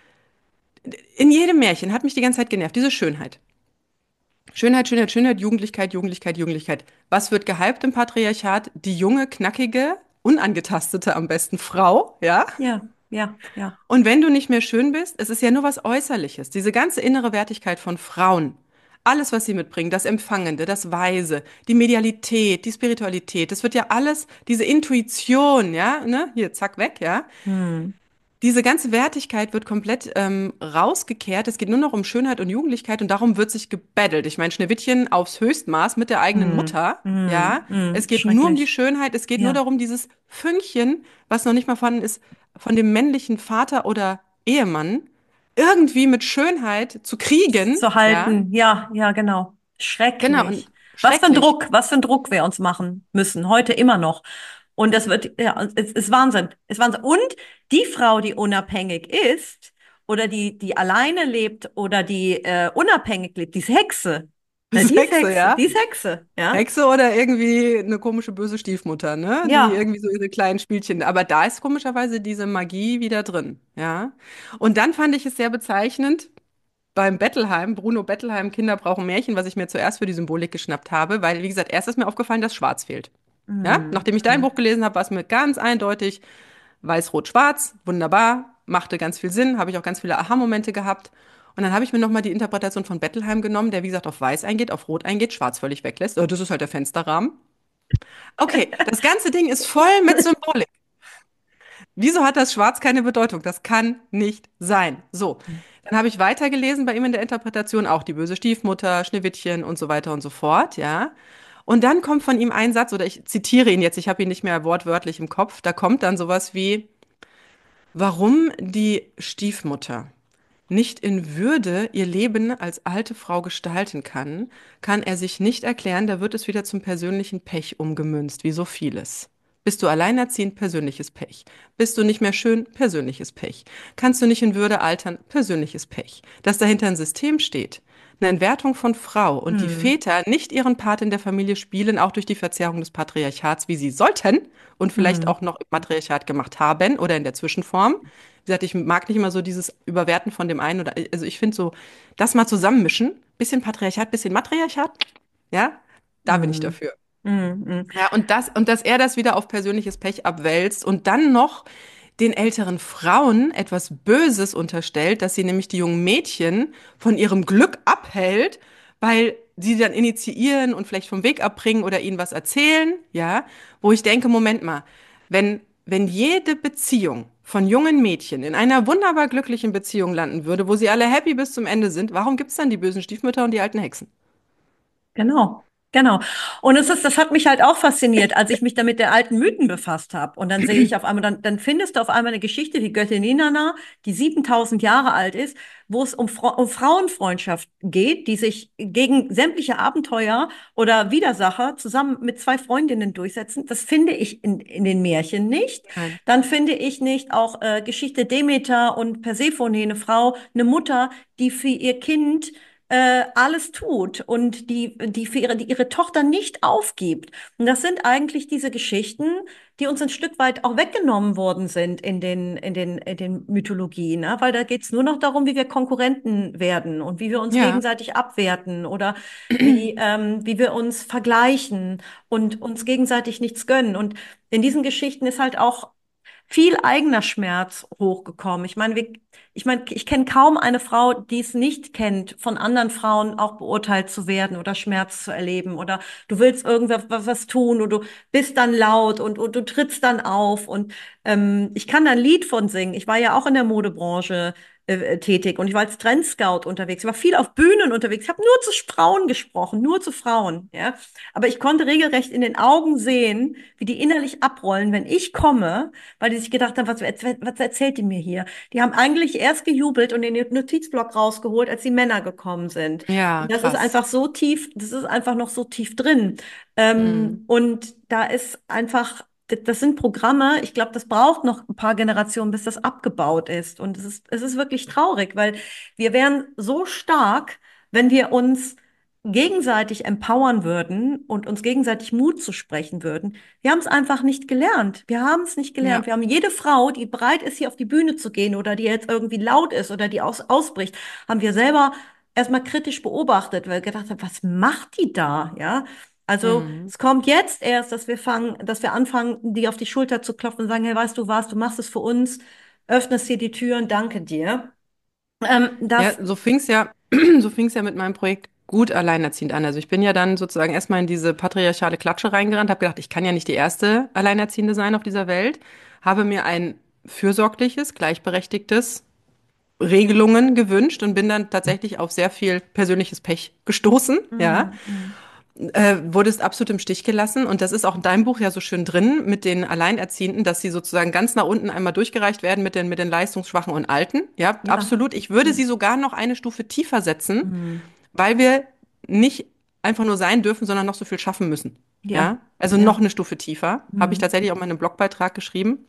in jedem Märchen hat mich die ganze Zeit genervt, diese Schönheit. Schönheit, Schönheit, Schönheit, Jugendlichkeit, Jugendlichkeit, Jugendlichkeit. Was wird gehypt im Patriarchat? Die junge, knackige, unangetastete am besten Frau, ja? Ja, ja, ja. Und wenn du nicht mehr schön bist, es ist ja nur was Äußerliches. Diese ganze innere Wertigkeit von Frauen. Alles, was sie mitbringen, das Empfangende, das Weise, die Medialität, die Spiritualität, das wird ja alles, diese Intuition, ja, ne, hier, zack, weg, ja. Hm. Diese ganze Wertigkeit wird komplett ähm, rausgekehrt. Es geht nur noch um Schönheit und Jugendlichkeit und darum wird sich gebettelt. Ich meine, Schneewittchen aufs Höchstmaß mit der eigenen Hm. Mutter, Hm. ja. Es Hm. geht nur um die Schrecklich. Schönheit, es geht nur Ja. darum, dieses Fünkchen, was noch nicht mal vorhanden ist, von dem männlichen Vater oder Ehemann irgendwie mit Schönheit zu kriegen, Zu ja. halten. Ja, ja, genau. Genau, und Schrecklich. Was für ein schrecklich. Druck, was für ein Druck wir uns machen müssen, heute immer noch. Und das wird, ja, es ist Wahnsinn. Es ist Wahnsinn. Und die Frau, die unabhängig ist, oder die, die alleine lebt, oder die äh, unabhängig lebt, die ist Hexe. Das Ja, ist die ist Hexe, Hexe, ja. die ist Hexe, ja. Hexe oder irgendwie eine komische böse Stiefmutter, ne? Die Ja. irgendwie so ihre kleinen Spielchen. Aber da ist komischerweise diese Magie wieder drin, ja. Und dann fand ich es sehr bezeichnend beim Bettelheim, Bruno Bettelheim, Kinder brauchen Märchen, was ich mir zuerst für die Symbolik geschnappt habe, weil, wie gesagt, erst ist mir aufgefallen, dass Schwarz fehlt. Ja, nachdem ich dein Buch gelesen habe, war es mir ganz eindeutig weiß, rot, schwarz, wunderbar, machte ganz viel Sinn, habe ich auch ganz viele Aha-Momente gehabt. Und dann habe ich mir nochmal die Interpretation von Bettelheim genommen, der wie gesagt auf weiß eingeht, auf rot eingeht, schwarz völlig weglässt. Oh, das ist halt der Fensterrahmen. Okay, das ganze Ding ist voll mit Symbolik. Wieso hat das Schwarz keine Bedeutung? Das kann nicht sein. So, dann habe ich weitergelesen bei ihm in der Interpretation auch die böse Stiefmutter, Schneewittchen und so weiter und so fort, ja. Und dann kommt von ihm ein Satz, oder ich zitiere ihn jetzt, ich habe ihn nicht mehr wortwörtlich im Kopf, da kommt dann sowas wie, warum die Stiefmutter nicht in Würde ihr Leben als alte Frau gestalten kann, kann er sich nicht erklären, da wird es wieder zum persönlichen Pech umgemünzt, wie so vieles. Bist du alleinerziehend, persönliches Pech. Bist du nicht mehr schön, persönliches Pech. Kannst du nicht in Würde altern, persönliches Pech. Dass dahinter ein System steht, eine Entwertung von Frau und die Mhm. Väter nicht ihren Part in der Familie spielen, auch durch die Verzerrung des Patriarchats, wie sie sollten und vielleicht Mhm. auch noch im Matriarchat gemacht haben oder in der Zwischenform. Wie gesagt, ich mag nicht immer so dieses Überwerten von dem einen oder, also ich finde so, das mal zusammenmischen, bisschen Patriarchat, bisschen Matriarchat, ja, da bin ich Mhm. dafür. Mhm. Ja, und das, und dass er das wieder auf persönliches Pech abwälzt und dann noch den älteren Frauen etwas Böses unterstellt, dass sie nämlich die jungen Mädchen von ihrem Glück abhält, weil sie dann initiieren und vielleicht vom Weg abbringen oder ihnen was erzählen, ja, wo ich denke, Moment mal, wenn, wenn jede Beziehung von jungen Mädchen in einer wunderbar glücklichen Beziehung landen würde, wo sie alle happy bis zum Ende sind, warum gibt's dann die bösen Stiefmütter und die alten Hexen? Genau, genau. Und es ist, das hat mich halt auch fasziniert, als ich mich da mit der alten Mythen befasst habe. Und dann sehe ich auf einmal, dann, dann findest du auf einmal eine Geschichte wie Göttin Inanna, die siebentausend Jahre alt ist, wo es um, Fra um Frauenfreundschaft geht, die sich gegen sämtliche Abenteuer oder Widersacher zusammen mit zwei Freundinnen durchsetzen. Das finde ich in, in den Märchen nicht. Nein. Dann finde ich nicht auch äh, Geschichte Demeter und Persephone, eine Frau, eine Mutter, die für ihr Kind äh, alles tut und die, die für ihre, die ihre Tochter nicht aufgibt. Und das sind eigentlich diese Geschichten, die uns ein Stück weit auch weggenommen worden sind in den, in den, in den Mythologien, ne? Weil da geht's nur noch darum, wie wir Konkurrenten werden und wie wir uns Ja. gegenseitig abwerten oder wie, ähm, wie wir uns vergleichen und uns gegenseitig nichts gönnen. Und in diesen Geschichten ist halt auch viel eigener Schmerz hochgekommen. Ich meine, wir, ich meine, ich kenne kaum eine Frau, die es nicht kennt, von anderen Frauen auch beurteilt zu werden oder Schmerz zu erleben oder du willst irgendwas was, was tun und du bist dann laut und, und du trittst dann auf und ähm, ich kann da ein Lied von singen. Ich war ja auch in der Modebranche äh, tätig und ich war als Trendscout unterwegs. Ich war viel auf Bühnen unterwegs. Ich habe nur zu Frauen gesprochen, nur zu Frauen, ja. Aber ich konnte regelrecht in den Augen sehen, wie die innerlich abrollen, wenn ich komme, weil die sich gedacht haben, was, was erzählt die mir hier? Die haben eigentlich erst gejubelt und den Notizblock rausgeholt, als die Männer gekommen sind. Ja, Und das ist krass. einfach so tief, das ist einfach noch so tief drin. Mhm. Ähm, und da ist einfach, das das sind Programme, ich glaube, das braucht noch ein paar Generationen, bis das abgebaut ist. Und es ist, es ist wirklich traurig, weil wir wären so stark, wenn wir uns gegenseitig empowern würden und uns gegenseitig Mut zu sprechen würden. Wir haben es einfach nicht gelernt. Wir haben es nicht gelernt. Ja. Wir haben jede Frau, die bereit ist, hier auf die Bühne zu gehen oder die jetzt irgendwie laut ist oder die aus, ausbricht, haben wir selber erstmal kritisch beobachtet, weil wir gedacht haben, was macht die da? Ja. Also Mhm. es kommt jetzt erst, dass wir fangen, dass wir anfangen, die auf die Schulter zu klopfen und sagen, hey, weißt du was, du machst es für uns, öffnest hier die Türen, danke dir. Ähm, Ja, das, so fing's ja, so fing's ja mit meinem Projekt gut alleinerziehend an. Also ich bin ja dann sozusagen erstmal in diese patriarchale Klatsche reingerannt, habe gedacht, ich kann ja nicht die erste Alleinerziehende sein auf dieser Welt, habe mir ein fürsorgliches, gleichberechtigtes Regelungen gewünscht und bin dann tatsächlich auf sehr viel persönliches Pech gestoßen, ja. mm, mm, Äh, wurdest absolut im Stich gelassen. Und das ist auch in deinem Buch ja so schön drin mit den Alleinerziehenden, dass sie sozusagen ganz nach unten einmal durchgereicht werden mit den, mit den Leistungsschwachen und Alten. Ja, ja. absolut. Ich würde Ja. sie sogar noch eine Stufe tiefer setzen, Mhm. weil wir nicht einfach nur sein dürfen, sondern noch so viel schaffen müssen. Ja, Ja, also noch ja. eine Stufe tiefer. Habe ich Mhm. tatsächlich auch mal in einem Blogbeitrag geschrieben.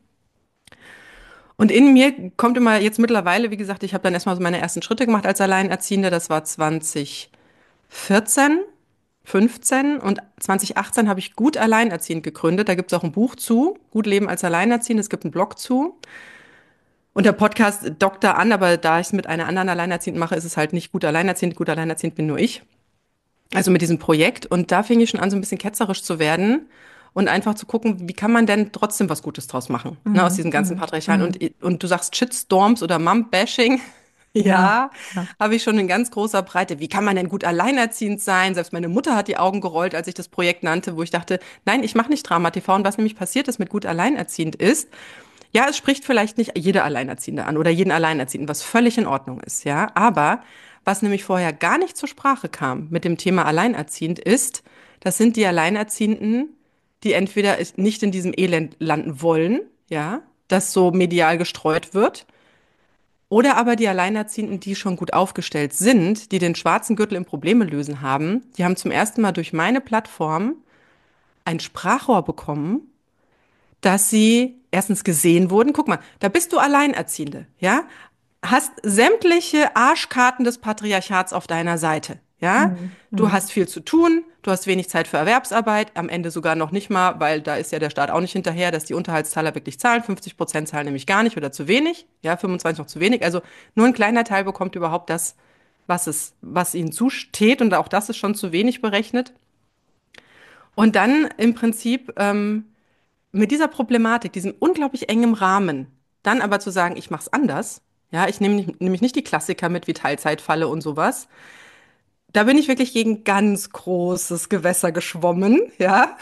Und in mir kommt immer jetzt mittlerweile, wie gesagt, ich habe dann erstmal so meine ersten Schritte gemacht als Alleinerziehende. Das war zwanzig vierzehn, fünfzehn und zwanzig achtzehn habe ich Gut Alleinerziehend gegründet. Da gibt es auch ein Buch zu, Gut Leben als Alleinerziehend. Es gibt einen Blog zu. Und der Podcast dockt da an, aber da ich es mit einer anderen Alleinerziehenden mache, ist es halt nicht Gut Alleinerziehend. Gut Alleinerziehend bin nur ich. Also mit diesem Projekt. Und da fing ich schon an, so ein bisschen ketzerisch zu werden und einfach zu gucken, wie kann man denn trotzdem was Gutes draus machen, ne, aus Mhm. diesem ganzen Mhm. Patriarchalen. Und, Mhm. und du sagst Shitstorms oder Mom-Bashing. Ja, Ja, ja. habe ich schon in ganz großer Breite. Wie kann man denn gut alleinerziehend sein? Selbst meine Mutter hat die Augen gerollt, als ich das Projekt nannte, wo ich dachte, nein, ich mache nicht Drama-T V. Und was nämlich passiert ist mit gut alleinerziehend ist, ja, es spricht vielleicht nicht jede Alleinerziehende an oder jeden Alleinerziehenden, was völlig in Ordnung ist, ja. Aber was nämlich vorher gar nicht zur Sprache kam mit dem Thema Alleinerziehend ist, das sind die Alleinerziehenden, die entweder nicht in diesem Elend landen wollen, ja, das so medial gestreut wird, oder aber die Alleinerziehenden, die schon gut aufgestellt sind, die den schwarzen Gürtel im Probleme lösen haben, die haben zum ersten Mal durch meine Plattform ein Sprachrohr bekommen, dass sie erstens gesehen wurden. Guck mal, da bist du Alleinerziehende, ja? Hast sämtliche Arschkarten des Patriarchats auf deiner Seite, ja? Mhm. Du Mhm. hast viel zu tun, du hast wenig Zeit für Erwerbsarbeit, am Ende sogar noch nicht mal, weil da ist ja der Staat auch nicht hinterher, dass die Unterhaltszahler wirklich zahlen. fünfzig Prozent zahlen nämlich gar nicht oder zu wenig, ja, fünfundzwanzig noch zu wenig. Also nur ein kleiner Teil bekommt überhaupt das, was es, was ihnen zusteht, und auch das ist schon zu wenig berechnet. Und dann im Prinzip ähm, mit dieser Problematik, diesem unglaublich engen Rahmen, dann aber zu sagen, ich mache es anders, ja, ich nehme nicht- nämlich nicht die Klassiker mit wie Teilzeitfalle und sowas. Da bin ich wirklich gegen ganz großes Gewässer geschwommen, ja.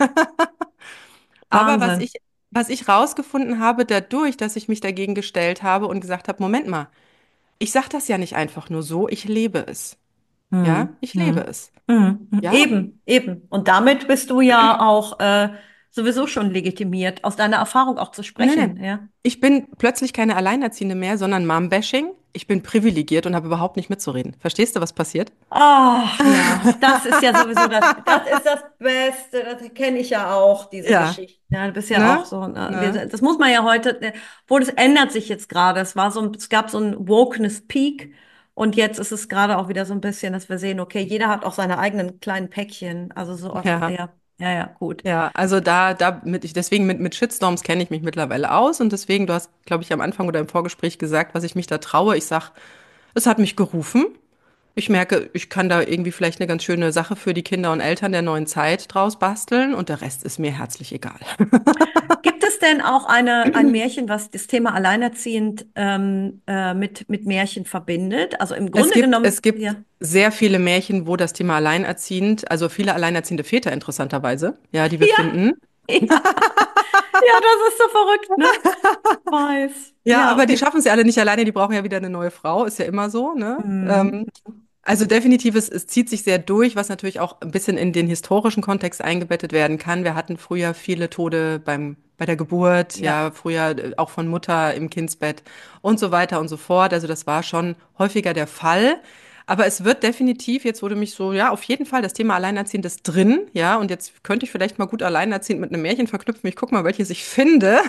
Aber was Wahnsinn. ich, was ich rausgefunden habe dadurch, dass ich mich dagegen gestellt habe und gesagt habe, Moment mal, ich sage das ja nicht einfach nur so, ich lebe es, ja, Hm, ich lebe hm, es, hm, hm. ja. Eben, eben. Und damit bist du ja auch äh, sowieso schon legitimiert, aus deiner Erfahrung auch zu Nein, sprechen, nein. ja. Ich bin plötzlich keine Alleinerziehende mehr, sondern Mom-Bashing. Ich bin privilegiert und habe überhaupt nicht mitzureden. Verstehst du, was passiert? Ach ja, das ist ja sowieso das, das ist das Beste, das kenne ich ja auch, diese Ja, Geschichte. Ja, du bist ja auch ne? so, ne, Ne? wir, das muss man ja heute, ne, obwohl das ändert sich jetzt gerade. Es war so, ein- es gab so ein Wokeness Peak und jetzt ist es gerade auch wieder so ein bisschen, dass wir sehen, okay, jeder hat auch seine eigenen kleinen Päckchen. Also so, Ja, ja, ja, ja, gut. ja. Also da, da mit, ich, deswegen mit, mit Shitstorms kenne ich mich mittlerweile aus, und deswegen, du hast, glaube ich, am Anfang oder im Vorgespräch gesagt, was ich mich da traue. Ich sag, es hat mich gerufen. Ich merke, ich kann da irgendwie vielleicht eine ganz schöne Sache für die Kinder und Eltern der neuen Zeit draus basteln, und der Rest ist mir herzlich egal. Gibt es denn auch eine, ein Märchen, was das Thema Alleinerziehend ähm, äh, mit, mit Märchen verbindet? Also im Es Grunde gibt, genommen, es gibt ja. sehr viele Märchen, wo das Thema alleinerziehend, also viele alleinerziehende Väter interessanterweise, ja, die wir Ja, finden. ja, ja, das ist so verrückt, ne? Weiß. Ja, Ja, aber die okay. schaffen es ja alle nicht alleine, die brauchen ja wieder eine neue Frau, ist ja immer so, ne? Mhm. Ähm, also definitiv, es, es zieht sich sehr durch, was natürlich auch ein bisschen in den historischen Kontext eingebettet werden kann. Wir hatten früher viele Tode beim, bei der Geburt, Ja. ja, früher äh, auch von Mutter im Kindsbett und so weiter und so fort. Also das war schon häufiger der Fall. Aber es wird definitiv, jetzt wurde mich so, ja, auf jeden Fall das Thema Alleinerziehend ist drin, ja, und jetzt könnte ich vielleicht mal gut Alleinerziehend mit einem Märchen verknüpfen. Ich gucke mal, welches ich finde,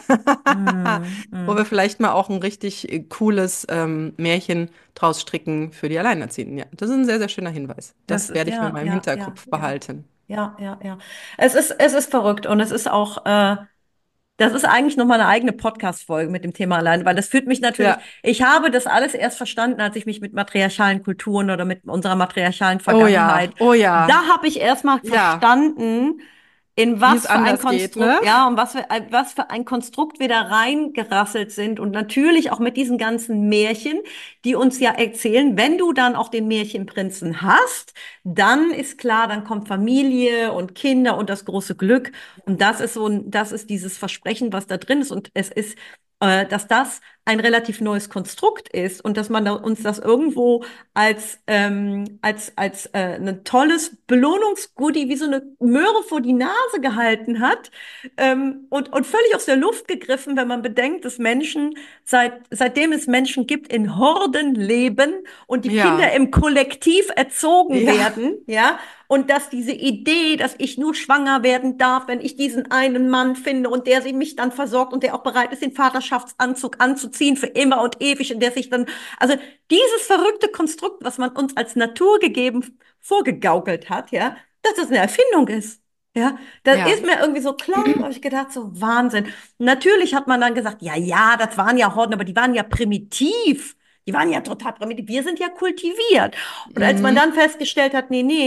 Mhm. wo wir Mhm. vielleicht mal auch ein richtig äh, cooles ähm, Märchen draus stricken für die Alleinerziehenden. Ja, das ist ein sehr, sehr schöner Hinweis. Das Das ist, werde ich mir ja, mal im ja, ja, Hinterkopf ja, behalten. ja, ja, ja. Es ist, es ist verrückt und es ist auch, äh, das ist eigentlich nochmal eine eigene Podcast-Folge mit dem Thema allein, weil das führt mich natürlich, Ja. ich habe das alles erst verstanden, als ich mich mit matriarchalen Kulturen oder mit unserer matriarchalen Oh ja, Vergangenheit, oh ja, da habe ich erst mal ja, verstanden, in wie es was für ein anders geht, ne? Konstrukt, ja, und was für, ein- was für ein Konstrukt wir da reingerasselt sind und natürlich auch mit diesen ganzen Märchen, die uns ja erzählen, wenn du dann auch den Märchenprinzen hast, dann ist klar, dann kommt Familie und Kinder und das große Glück. Und das ist so ein, das ist dieses Versprechen, was da drin ist. Und es ist, äh, dass das ein relativ neues Konstrukt ist und dass man da, uns das irgendwo als, ähm, als, als äh, ein tolles Belohnungsgoodie wie so eine Möhre vor die Nase gehalten hat, ähm, und, und völlig aus der Luft gegriffen, wenn man bedenkt, dass Menschen, seit, seitdem es Menschen gibt, in Horden leben und die Kinder Ja, im Kollektiv erzogen ja, werden, ja, und dass diese Idee, dass ich nur schwanger werden darf, wenn ich diesen einen Mann finde und der sie mich dann versorgt und der auch bereit ist, den Vaterschaftsanzug anzuziehen für immer und ewig und der sich dann, also dieses verrückte Konstrukt, was man uns als Natur gegeben vorgegaukelt hat, ja, dass das eine Erfindung ist. Ja, das ja. ist mir irgendwie so klar, habe ich gedacht, so Wahnsinn. Natürlich hat man dann gesagt, ja, ja, das waren ja Horden, aber die waren ja primitiv. Die waren ja total primitiv. Wir sind ja kultiviert. Und als man Mhm. dann festgestellt hat, nee, nee,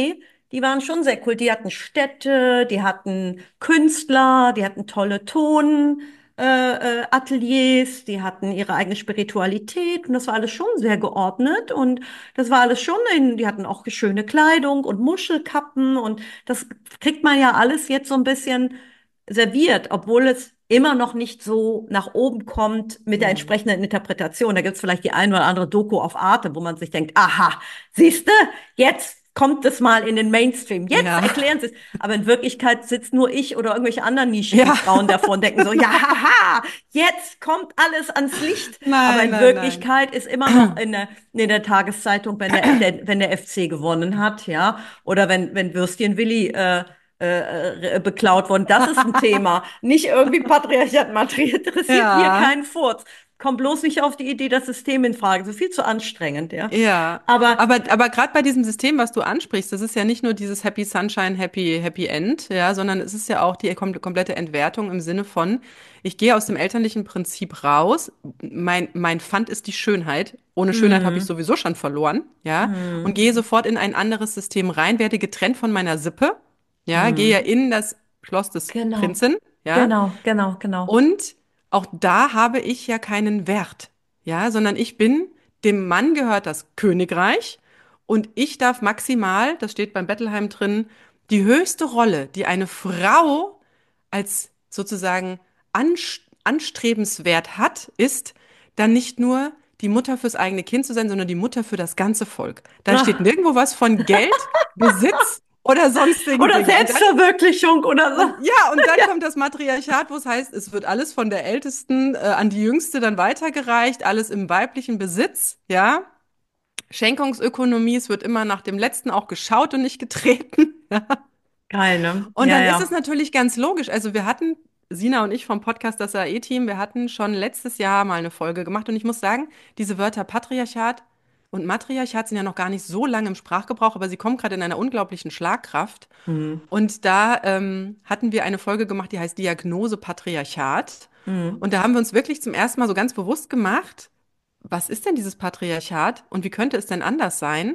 die waren schon sehr cool. Die hatten Städte, die hatten Künstler, die hatten tolle Ton, äh, äh, Ateliers, die hatten ihre eigene Spiritualität und das war alles schon sehr geordnet und das war alles schon in, die hatten auch schöne Kleidung und Muschelkappen und das kriegt man ja alles jetzt so ein bisschen serviert, obwohl es immer noch nicht so nach oben kommt mit der Mhm. entsprechenden Interpretation. Da gibt es vielleicht die ein oder andere Doku auf Arte, wo man sich denkt, aha, siehste, jetzt kommt es mal in den Mainstream. Jetzt Ja, erklären sie es. Aber in Wirklichkeit sitzt nur ich oder irgendwelche anderen nischigen ja, Frauen davor und denken so, ja, haha, jetzt kommt alles ans Licht. Aber nein, in nein, nein. Wirklichkeit ist immer noch in der, in der Tageszeitung, wenn der, der, wenn der F C gewonnen hat, ja, oder wenn, wenn Würstchen Willi, äh, äh, äh, beklaut worden. Das ist ein Thema. Nicht irgendwie Patriarchat, Matri interessiert hier Ja, keinen Furz. Kommt bloß nicht auf die Idee, das System in Frage. So viel zu anstrengend, ja. ja. Aber Aber, aber gerade bei diesem System, was du ansprichst, das ist ja nicht nur dieses Happy Sunshine, Happy, Happy End, ja, sondern es ist ja auch die kom komplette Entwertung im Sinne von, ich gehe aus dem elterlichen Prinzip raus, mein, mein Pfand ist die Schönheit. Ohne Schönheit habe ich hm, sowieso schon verloren, ja, und hm, gehe sofort in ein anderes System rein, werde getrennt von meiner Sippe, ja, gehe ja hm. in das Schloss des Genau, Prinzen, ja, genau, genau, genau. und auch da habe ich ja keinen Wert, ja, sondern ich bin, dem Mann gehört das Königreich und ich darf maximal, das steht beim Bettelheim drin, die höchste Rolle, die eine Frau als sozusagen anst- anstrebenswert hat, ist dann nicht nur die Mutter fürs eigene Kind zu sein, sondern die Mutter für das ganze Volk. Da steht Ach, nirgendwo was von Geld, Besitz oder sonstigen oder Dingen. Und dann Selbstverwirklichung oder so. und ja, und dann Ja. kommt das Matriarchat, wo es heißt, es wird alles von der Ältesten äh, an die Jüngste dann weitergereicht, alles im weiblichen Besitz, ja. Schenkungsökonomie, es wird immer nach dem Letzten auch geschaut und nicht getreten. Geil, ne? Und Ja, dann ist es ja. natürlich ganz logisch. Also wir hatten, Sina und ich vom Podcast Das A E-Team, wir hatten schon letztes Jahr mal eine Folge gemacht und ich muss sagen, diese Wörter Patriarchat und Matriarchat sind ja noch gar nicht so lange im Sprachgebrauch, aber sie kommen gerade in einer unglaublichen Schlagkraft. Hm, Und da ähm, hatten wir eine Folge gemacht, die heißt Diagnose Patriarchat. hm. Und da haben wir uns wirklich zum ersten Mal so ganz bewusst gemacht, was ist denn dieses Patriarchat und wie könnte es denn anders sein?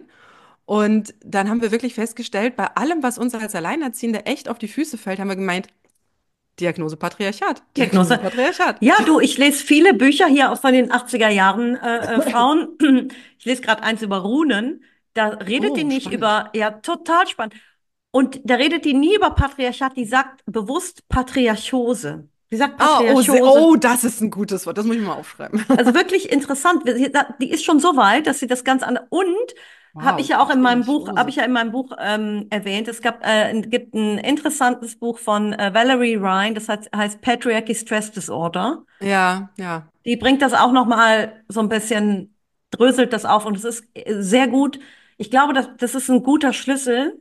Und dann haben wir wirklich festgestellt, bei allem, was uns als Alleinerziehende echt auf die Füße fällt, haben wir gemeint, Diagnose Patriarchat, Diagnose Diagnose. Patriarchat. Ja, du, ich lese viele Bücher hier auch von den achtziger Jahren äh, äh, Frauen. Ich lese gerade eins über Runen. Da redet die Oh, nicht spannend. über, ja, total spannend. Und da redet die nie über Patriarchat, die sagt bewusst Patriarchose. Sie sagt Oh, oh, se- Patriarchose. oh, das ist ein gutes Wort, das muss ich mal aufschreiben. Also wirklich interessant. Sie- da- Die ist schon so weit, dass sie das ganz anders. Und habe ich Wow, ja auch in meinem Buch, habe Patriarchose. ich ja in meinem Buch ähm, erwähnt. Es gab, äh, gibt ein interessantes Buch von äh, Valerie Ryan, das heißt, heißt Patriarchy Stress Disorder. Ja, ja, Die bringt das auch noch mal so ein bisschen, dröselt das auf und es ist äh, sehr gut. Ich glaube, das, das ist ein guter Schlüssel,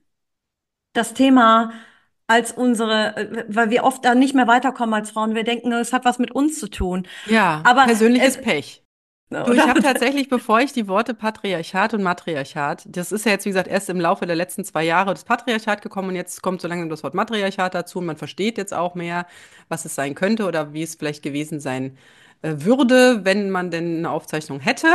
das Thema als unsere, äh, weil wir oft da nicht mehr weiterkommen als Frauen. Wir denken, es hat was mit uns zu tun. ja, Aber persönliches es, Pech. Du, ich oder? habe tatsächlich, bevor ich die Worte Patriarchat und Matriarchat, das ist ja jetzt, wie gesagt, erst im Laufe der letzten zwei Jahre das Patriarchat gekommen und jetzt kommt so langsam das Wort Matriarchat dazu und man versteht jetzt auch mehr, was es sein könnte oder wie es vielleicht gewesen sein äh, würde, wenn man denn eine Aufzeichnung hätte.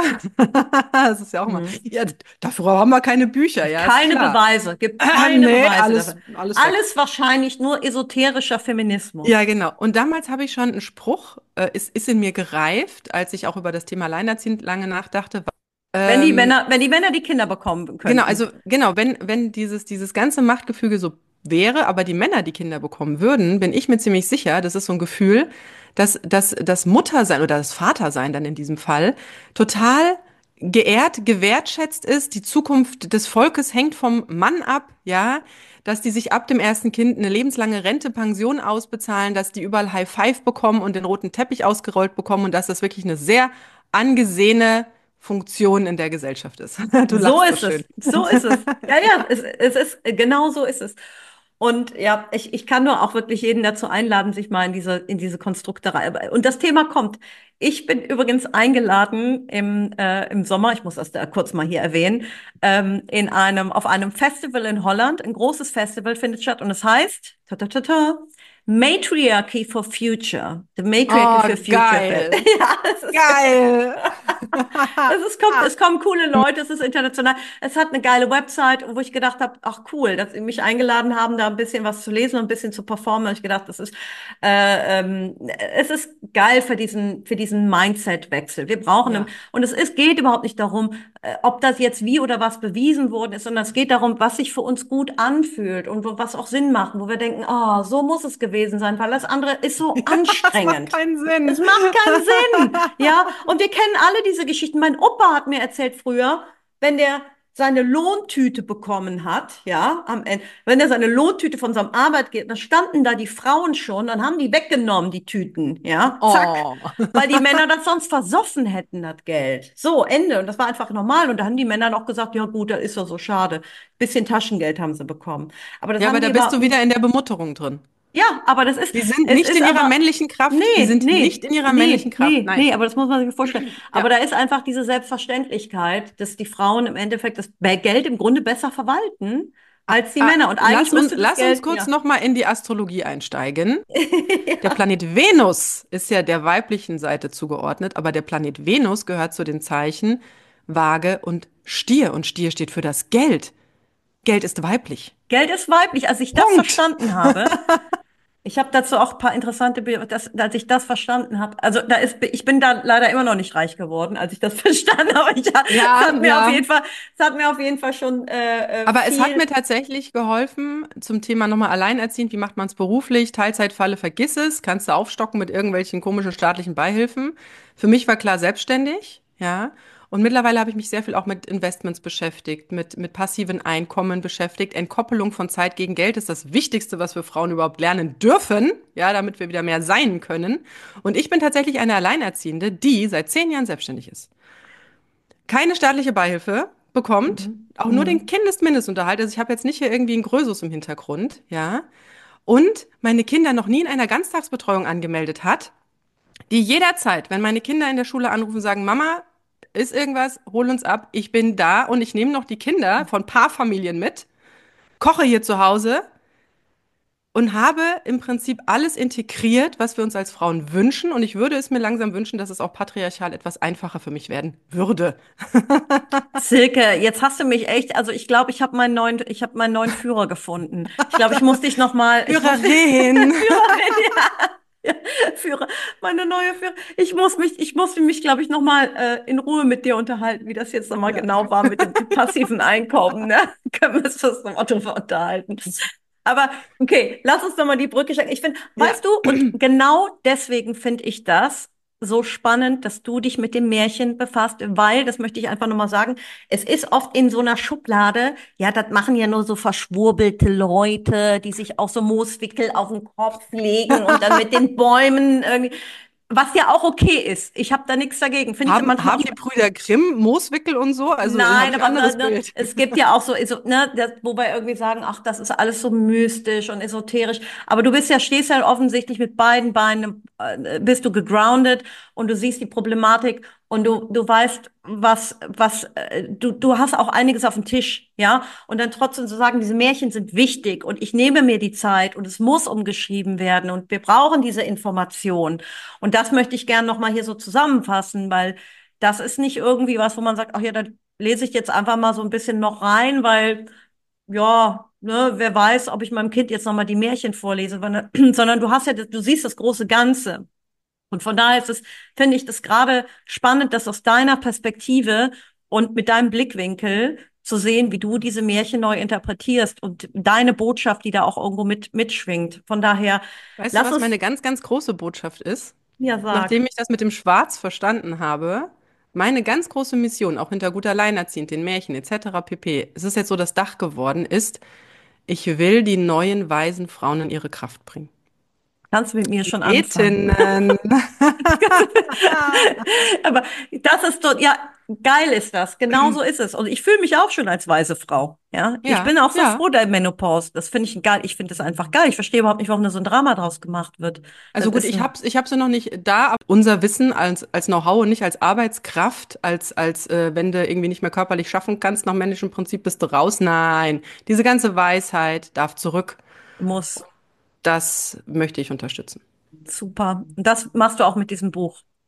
Das ist ja auch immer, Hm. ja, dafür haben wir keine Bücher, ja, ist Keine klar. Beweise, gibt Äh, keine nee, Beweise alles, dafür. alles weg. Alles wahrscheinlich nur esoterischer Ja, Feminismus. genau. Und damals habe ich schon einen Spruch, äh, ist, ist in mir gereift, als ich auch über das Thema Alleinerziehend lange nachdachte. Wenn die Ähm, Männer, wenn die Männer die Kinder bekommen genau, könnten. also genau, wenn, wenn dieses, dieses ganze Machtgefüge so wäre, aber die Männer die Kinder bekommen würden, bin ich mir ziemlich sicher, das ist so ein Gefühl, dass, dass das Muttersein oder das Vatersein dann in diesem Fall total geehrt, gewertschätzt ist. Die Zukunft des Volkes hängt vom Mann ab, ja, dass die sich ab dem ersten Kind eine lebenslange Rente, Pension ausbezahlen, dass die überall High Five bekommen und den roten Teppich ausgerollt bekommen und dass das wirklich eine sehr angesehene Funktion in der Gesellschaft ist. Du So lachst so ist schön. es. So ist es. Ja, ja, es, es ist, genau so ist es. Und ja, ich, ich kann nur auch wirklich jeden dazu einladen, sich mal in diese, in diese Konstrukte rein. Und das Thema kommt. Ich bin übrigens eingeladen im, äh, im Sommer, ich muss das da kurz mal hier erwähnen, ähm, in einem, auf einem Festival in Holland. Ein großes Festival findet statt und es heißt, ta, ta, ta, ta, Matriarchy for Future. The Matriarchy Oh, for Future. Fest. geil. Ja, das ist Geil. Es ist, kommt, es kommen coole Leute, es ist international. Es hat eine geile Website, wo ich gedacht habe, ach cool, dass sie mich eingeladen haben, da ein bisschen was zu lesen und ein bisschen zu performen. Habe ich gedacht, das ist, äh, ähm, es ist geil für diesen, für diesen Mindset-Wechsel. Wir brauchen ihn. Ja. Und es ist, geht überhaupt nicht darum, äh, ob das jetzt wie oder was bewiesen worden ist, sondern es geht darum, was sich für uns gut anfühlt und wo, was auch Sinn macht, wo wir denken, oh, so muss es gewesen sein, weil das andere ist so Das macht anstrengend. keinen Sinn. Es macht keinen Sinn. Ja, und wir kennen alle diese Geschichten. Mein Opa hat mir erzählt früher, wenn der seine Lohntüte bekommen hat, ja, am Ende, wenn er seine Lohntüte von seinem Arbeitgeber, dann standen da die Frauen schon, dann haben die weggenommen, die Tüten, ja, zack, Oh. weil die Männer das sonst versoffen hätten, das Geld. So, Ende. Und das war einfach normal. Und da haben die Männer noch gesagt, ja gut, das ist doch so schade. Bisschen Taschengeld haben sie bekommen. Aber das Ja, aber haben da die bist überhaupt du nicht. wieder in der Bemutterung drin. Ja, aber das ist, Die sind es nicht ist in ihrer aber, männlichen Kraft. Die nee, sind nicht nee, in ihrer männlichen nee, Kraft. nee, Nein. nee, aber das muss man sich vorstellen. Aber Ja. da ist einfach diese Selbstverständlichkeit, dass die Frauen im Endeffekt das Be- Geld im Grunde besser verwalten Ah, als die ah, Männer. Und eigentlich lass uns, müsste das lass uns Geld, kurz ja. noch mal in die Astrologie einsteigen. Der Ja. Planet Venus ist ja der weiblichen Seite zugeordnet, aber der Planet Venus gehört zu den Zeichen Waage und Stier. Und Stier steht für das Geld. Geld ist weiblich. Geld ist weiblich. Als ich das Punkt. verstanden habe, ich habe dazu auch ein paar interessante Bilder, das, als ich das verstanden habe. Also da ist, ich bin da leider immer noch nicht reich geworden, als ich das verstanden habe. Ich, es Ja, hat mir auf ja. jeden Fall, es hat mir auf jeden Fall schon äh, äh, Aber es hat viel. mir tatsächlich geholfen zum Thema nochmal alleinerziehend. Wie macht man es beruflich? Teilzeitfalle, vergiss es. Kannst du aufstocken mit irgendwelchen komischen staatlichen Beihilfen. Für mich war klar selbstständig, ja. Und mittlerweile habe ich mich sehr viel auch mit Investments beschäftigt, mit, mit passiven Einkommen beschäftigt. Entkoppelung von Zeit gegen Geld ist das Wichtigste, was wir Frauen überhaupt lernen dürfen, ja, damit wir wieder mehr sein können. Und ich bin tatsächlich eine Alleinerziehende, die seit zehn Jahren selbstständig ist. Keine staatliche Beihilfe bekommt, Mhm. auch nur den Mhm. Kindesmindestunterhalt. Also ich habe jetzt nicht hier irgendwie einen Grösus im Hintergrund, ja. Und meine Kinder noch nie in einer Ganztagsbetreuung angemeldet hat, die jederzeit, wenn meine Kinder in der Schule anrufen, sagen, Mama, ist irgendwas, hol uns ab, ich bin da und ich nehme noch die Kinder von Paarfamilien mit, koche hier zu Hause und habe im Prinzip alles integriert, was wir uns als Frauen wünschen. Und ich würde es mir langsam wünschen, dass es auch patriarchal etwas einfacher für mich werden würde. Silke, jetzt hast du mich echt, also ich glaube, ich habe meinen neuen, ich habe meinen neuen Führer gefunden. Ich glaube, ich muss dich noch mal, ich muss Führerin. Führerin, ja. Ja, Führer, meine neue Führer. Ich muss mich, ich muss mich, glaube ich, noch mal äh, in Ruhe mit dir unterhalten, wie das jetzt noch mal Ja. genau war mit dem passiven Einkommen. Ne? Können wir uns das noch mal drüber unterhalten? Aber okay, lass uns noch mal die Brücke schlagen. Ich finde, Ja. weißt du, und genau deswegen finde ich das so spannend, dass du dich mit dem Märchen befasst, weil, das möchte ich einfach nochmal sagen, es ist oft in so einer Schublade, ja, das machen ja nur so verschwurbelte Leute, die sich auch so Mooswickel auf den Kopf legen und dann mit den Bäumen irgendwie, was ja auch okay ist. Ich habe da nichts dagegen. Finde ich Haben, manchmal haben auch die Brüder Grimm Mooswickel und so? Also habe Nein, ich ein aber anderes ne, Bild. es gibt ja auch so, so ne, das, wobei irgendwie sagen, ach, das ist alles so mystisch und esoterisch. Aber du bist ja, stehst ja offensichtlich mit beiden Beinen, äh, bist du gegroundet und du siehst die Problematik und du, du weißt, was, was, äh, du, du hast auch einiges auf dem Tisch, ja. Und dann trotzdem zu sagen, diese Märchen sind wichtig und ich nehme mir die Zeit und es muss umgeschrieben werden und wir brauchen diese Information. Und das möchte ich gerne nochmal hier so zusammenfassen, weil das ist nicht irgendwie was, wo man sagt, ach ja, da lese ich jetzt einfach mal so ein bisschen noch rein, weil, ja, ne, wer weiß, ob ich meinem Kind jetzt nochmal die Märchen vorlese, weil, sondern du hast ja, du siehst das große Ganze. Und von daher ist es, finde ich das gerade spannend, das aus deiner Perspektive und mit deinem Blickwinkel zu sehen, wie du diese Märchen neu interpretierst und deine Botschaft, die da auch irgendwo mit, mitschwingt. Von daher, Weißt du, lass was uns, meine ganz, ganz große Botschaft ist? ja, sag. Nachdem ich das mit dem Schwarz verstanden habe, meine ganz große Mission, auch hinter gut alleinerziehend, den Märchen et cetera pp., es ist jetzt so das Dach geworden, ist, ich will die neuen weisen Frauen in ihre Kraft bringen. Kannst du mit mir schon anfangen. Poetinnen. Aber das ist doch, ja, geil ist das. Genau so ist es. Und ich fühle mich auch schon als weise Frau. Ja, ich Ja, bin auch so ja. froh der Menopause. Das finde ich geil. Ich finde das einfach geil. Ich verstehe überhaupt nicht, warum da so ein Drama draus gemacht wird. Das Also gut, ist ich ein, hab's, ich hab's ja noch nicht da, aber unser Wissen als, als Know-how und nicht als Arbeitskraft, als, als äh, wenn du irgendwie nicht mehr körperlich schaffen kannst, nach männlichem Prinzip bist du raus. Nein, diese ganze Weisheit darf zurück. muss. Das möchte ich unterstützen. Super. Und das machst du auch mit diesem Buch.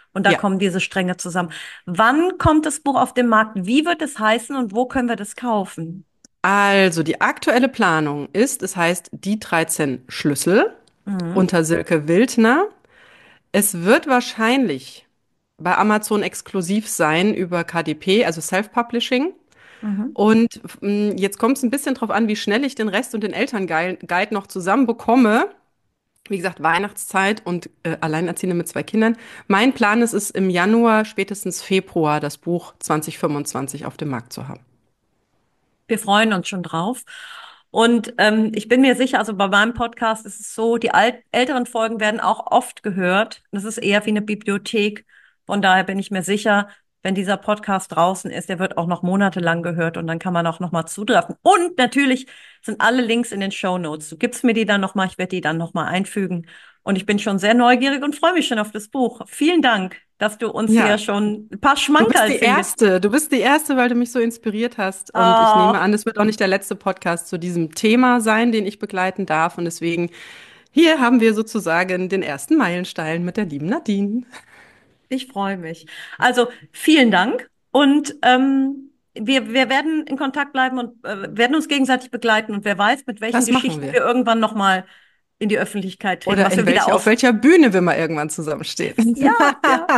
Und da Ja. kommen diese Stränge zusammen. Wann kommt das Buch auf den Markt? Wie wird es heißen und wo können wir das kaufen? Also, die aktuelle Planung ist, es heißt Die dreizehn Schlüssel Mhm. unter Silke Wildner. Es wird wahrscheinlich bei Amazon exklusiv sein über K D P, also Self-Publishing. Mhm. Und mh, jetzt kommt es ein bisschen drauf an, wie schnell ich den Rest und den Elternguide Guide noch zusammenbekomme. Wie gesagt, Weihnachtszeit und äh, Alleinerziehende mit zwei Kindern. Mein Plan ist es, im Januar, spätestens Februar, das Buch zwanzig fünfundzwanzig auf dem Markt zu haben. Wir freuen uns schon drauf. Und ähm, ich bin mir sicher, also bei meinem Podcast ist es so, die alt älteren Folgen werden auch oft gehört. Das ist eher wie eine Bibliothek. Von daher bin ich mir sicher, wenn dieser Podcast draußen ist, der wird auch noch monatelang gehört und dann kann man auch noch mal zugreifen. Und natürlich sind alle Links in den Shownotes. Du gibst mir die dann noch mal, ich werde die dann noch mal einfügen. Und ich bin schon sehr neugierig und freue mich schon auf das Buch. Vielen Dank, dass du uns hier Ja, schon ein paar du bist Schmankerl die findest. Erste. Du bist die Erste, weil du mich so inspiriert hast. Und ich nehme Ah. an, es wird auch nicht der letzte Podcast zu diesem Thema sein, den ich begleiten darf. Und deswegen, hier haben wir sozusagen den ersten Meilenstein mit der lieben Nadine. Ich freue mich. Also vielen Dank und ähm, wir, wir werden in Kontakt bleiben und äh, werden uns gegenseitig begleiten und wer weiß, mit welchen Das machen Geschichten wir. wir irgendwann nochmal in die Öffentlichkeit treten, Oder was in wir wieder welche, auf auf. welcher Bühne wir mal irgendwann zusammenstehen. Ja, ja.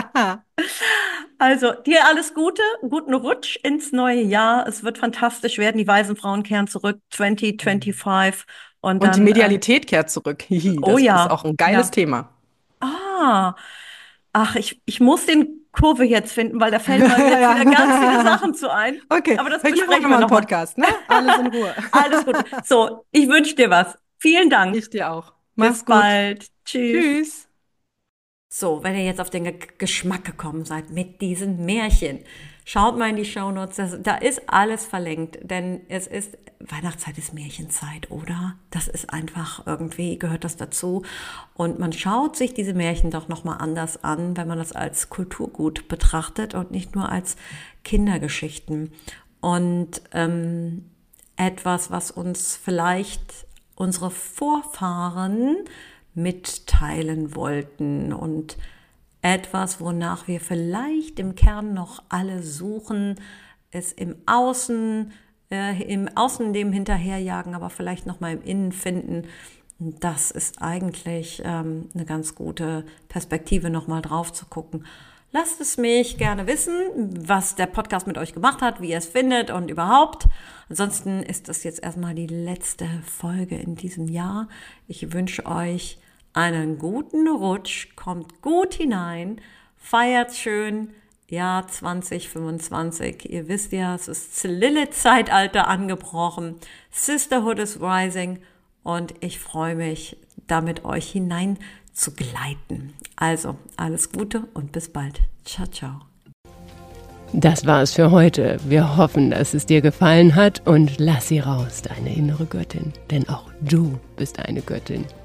Also dir alles Gute, guten Rutsch ins neue Jahr. Es wird fantastisch werden. Die weisen Frauen kehren zurück zwanzig fünfundzwanzig und Und die dann, äh, Medialität kehrt zurück. Hihi, oh das ist auch ja, ein geiles ja. Thema. Ah, ach, ich, ich muss den Kurve jetzt finden, weil da fällen mir jetzt wieder ganz viele Sachen zu ein. Okay, Aber das ich mache auch besprechen wir nochmal einen nochmal. Podcast, ne? Alles in Ruhe. Alles Gute. So, ich wünsche dir was. Vielen Dank. Ich dir auch. Bis Mach's gut. bald. Tschüss. Tschüss. So, wenn ihr jetzt auf den Ge Geschmack gekommen seid mit diesen Märchen, schaut mal in die Shownotes, das, da ist alles verlinkt, denn es ist, Weihnachtszeit ist Märchenzeit, oder? Das ist einfach, irgendwie gehört das dazu und man schaut sich diese Märchen doch nochmal anders an, wenn man das als Kulturgut betrachtet und nicht nur als Kindergeschichten und ähm, etwas, was uns vielleicht unsere Vorfahren mitteilen wollten und etwas, wonach wir vielleicht im Kern noch alle suchen, es im Außen, äh, im Außen dem hinterherjagen, aber vielleicht noch mal im Innen finden. Das ist eigentlich ähm, eine ganz gute Perspektive, noch mal drauf zu gucken. Lasst es mich gerne wissen, was der Podcast mit euch gemacht hat, wie ihr es findet und überhaupt. Ansonsten ist das jetzt erstmal die letzte Folge in diesem Jahr. Ich wünsche euch einen guten Rutsch, kommt gut hinein, feiert schön Jahr zwanzig fünfundzwanzig. Ihr wisst ja, es ist Lilith-Zeitalter angebrochen, Sisterhood is rising und ich freue mich, da mit euch hinein zu gleiten. Also, alles Gute und bis bald. Ciao, ciao. Das war's für heute. Wir hoffen, dass es dir gefallen hat und lass sie raus, deine innere Göttin. Denn auch du bist eine Göttin.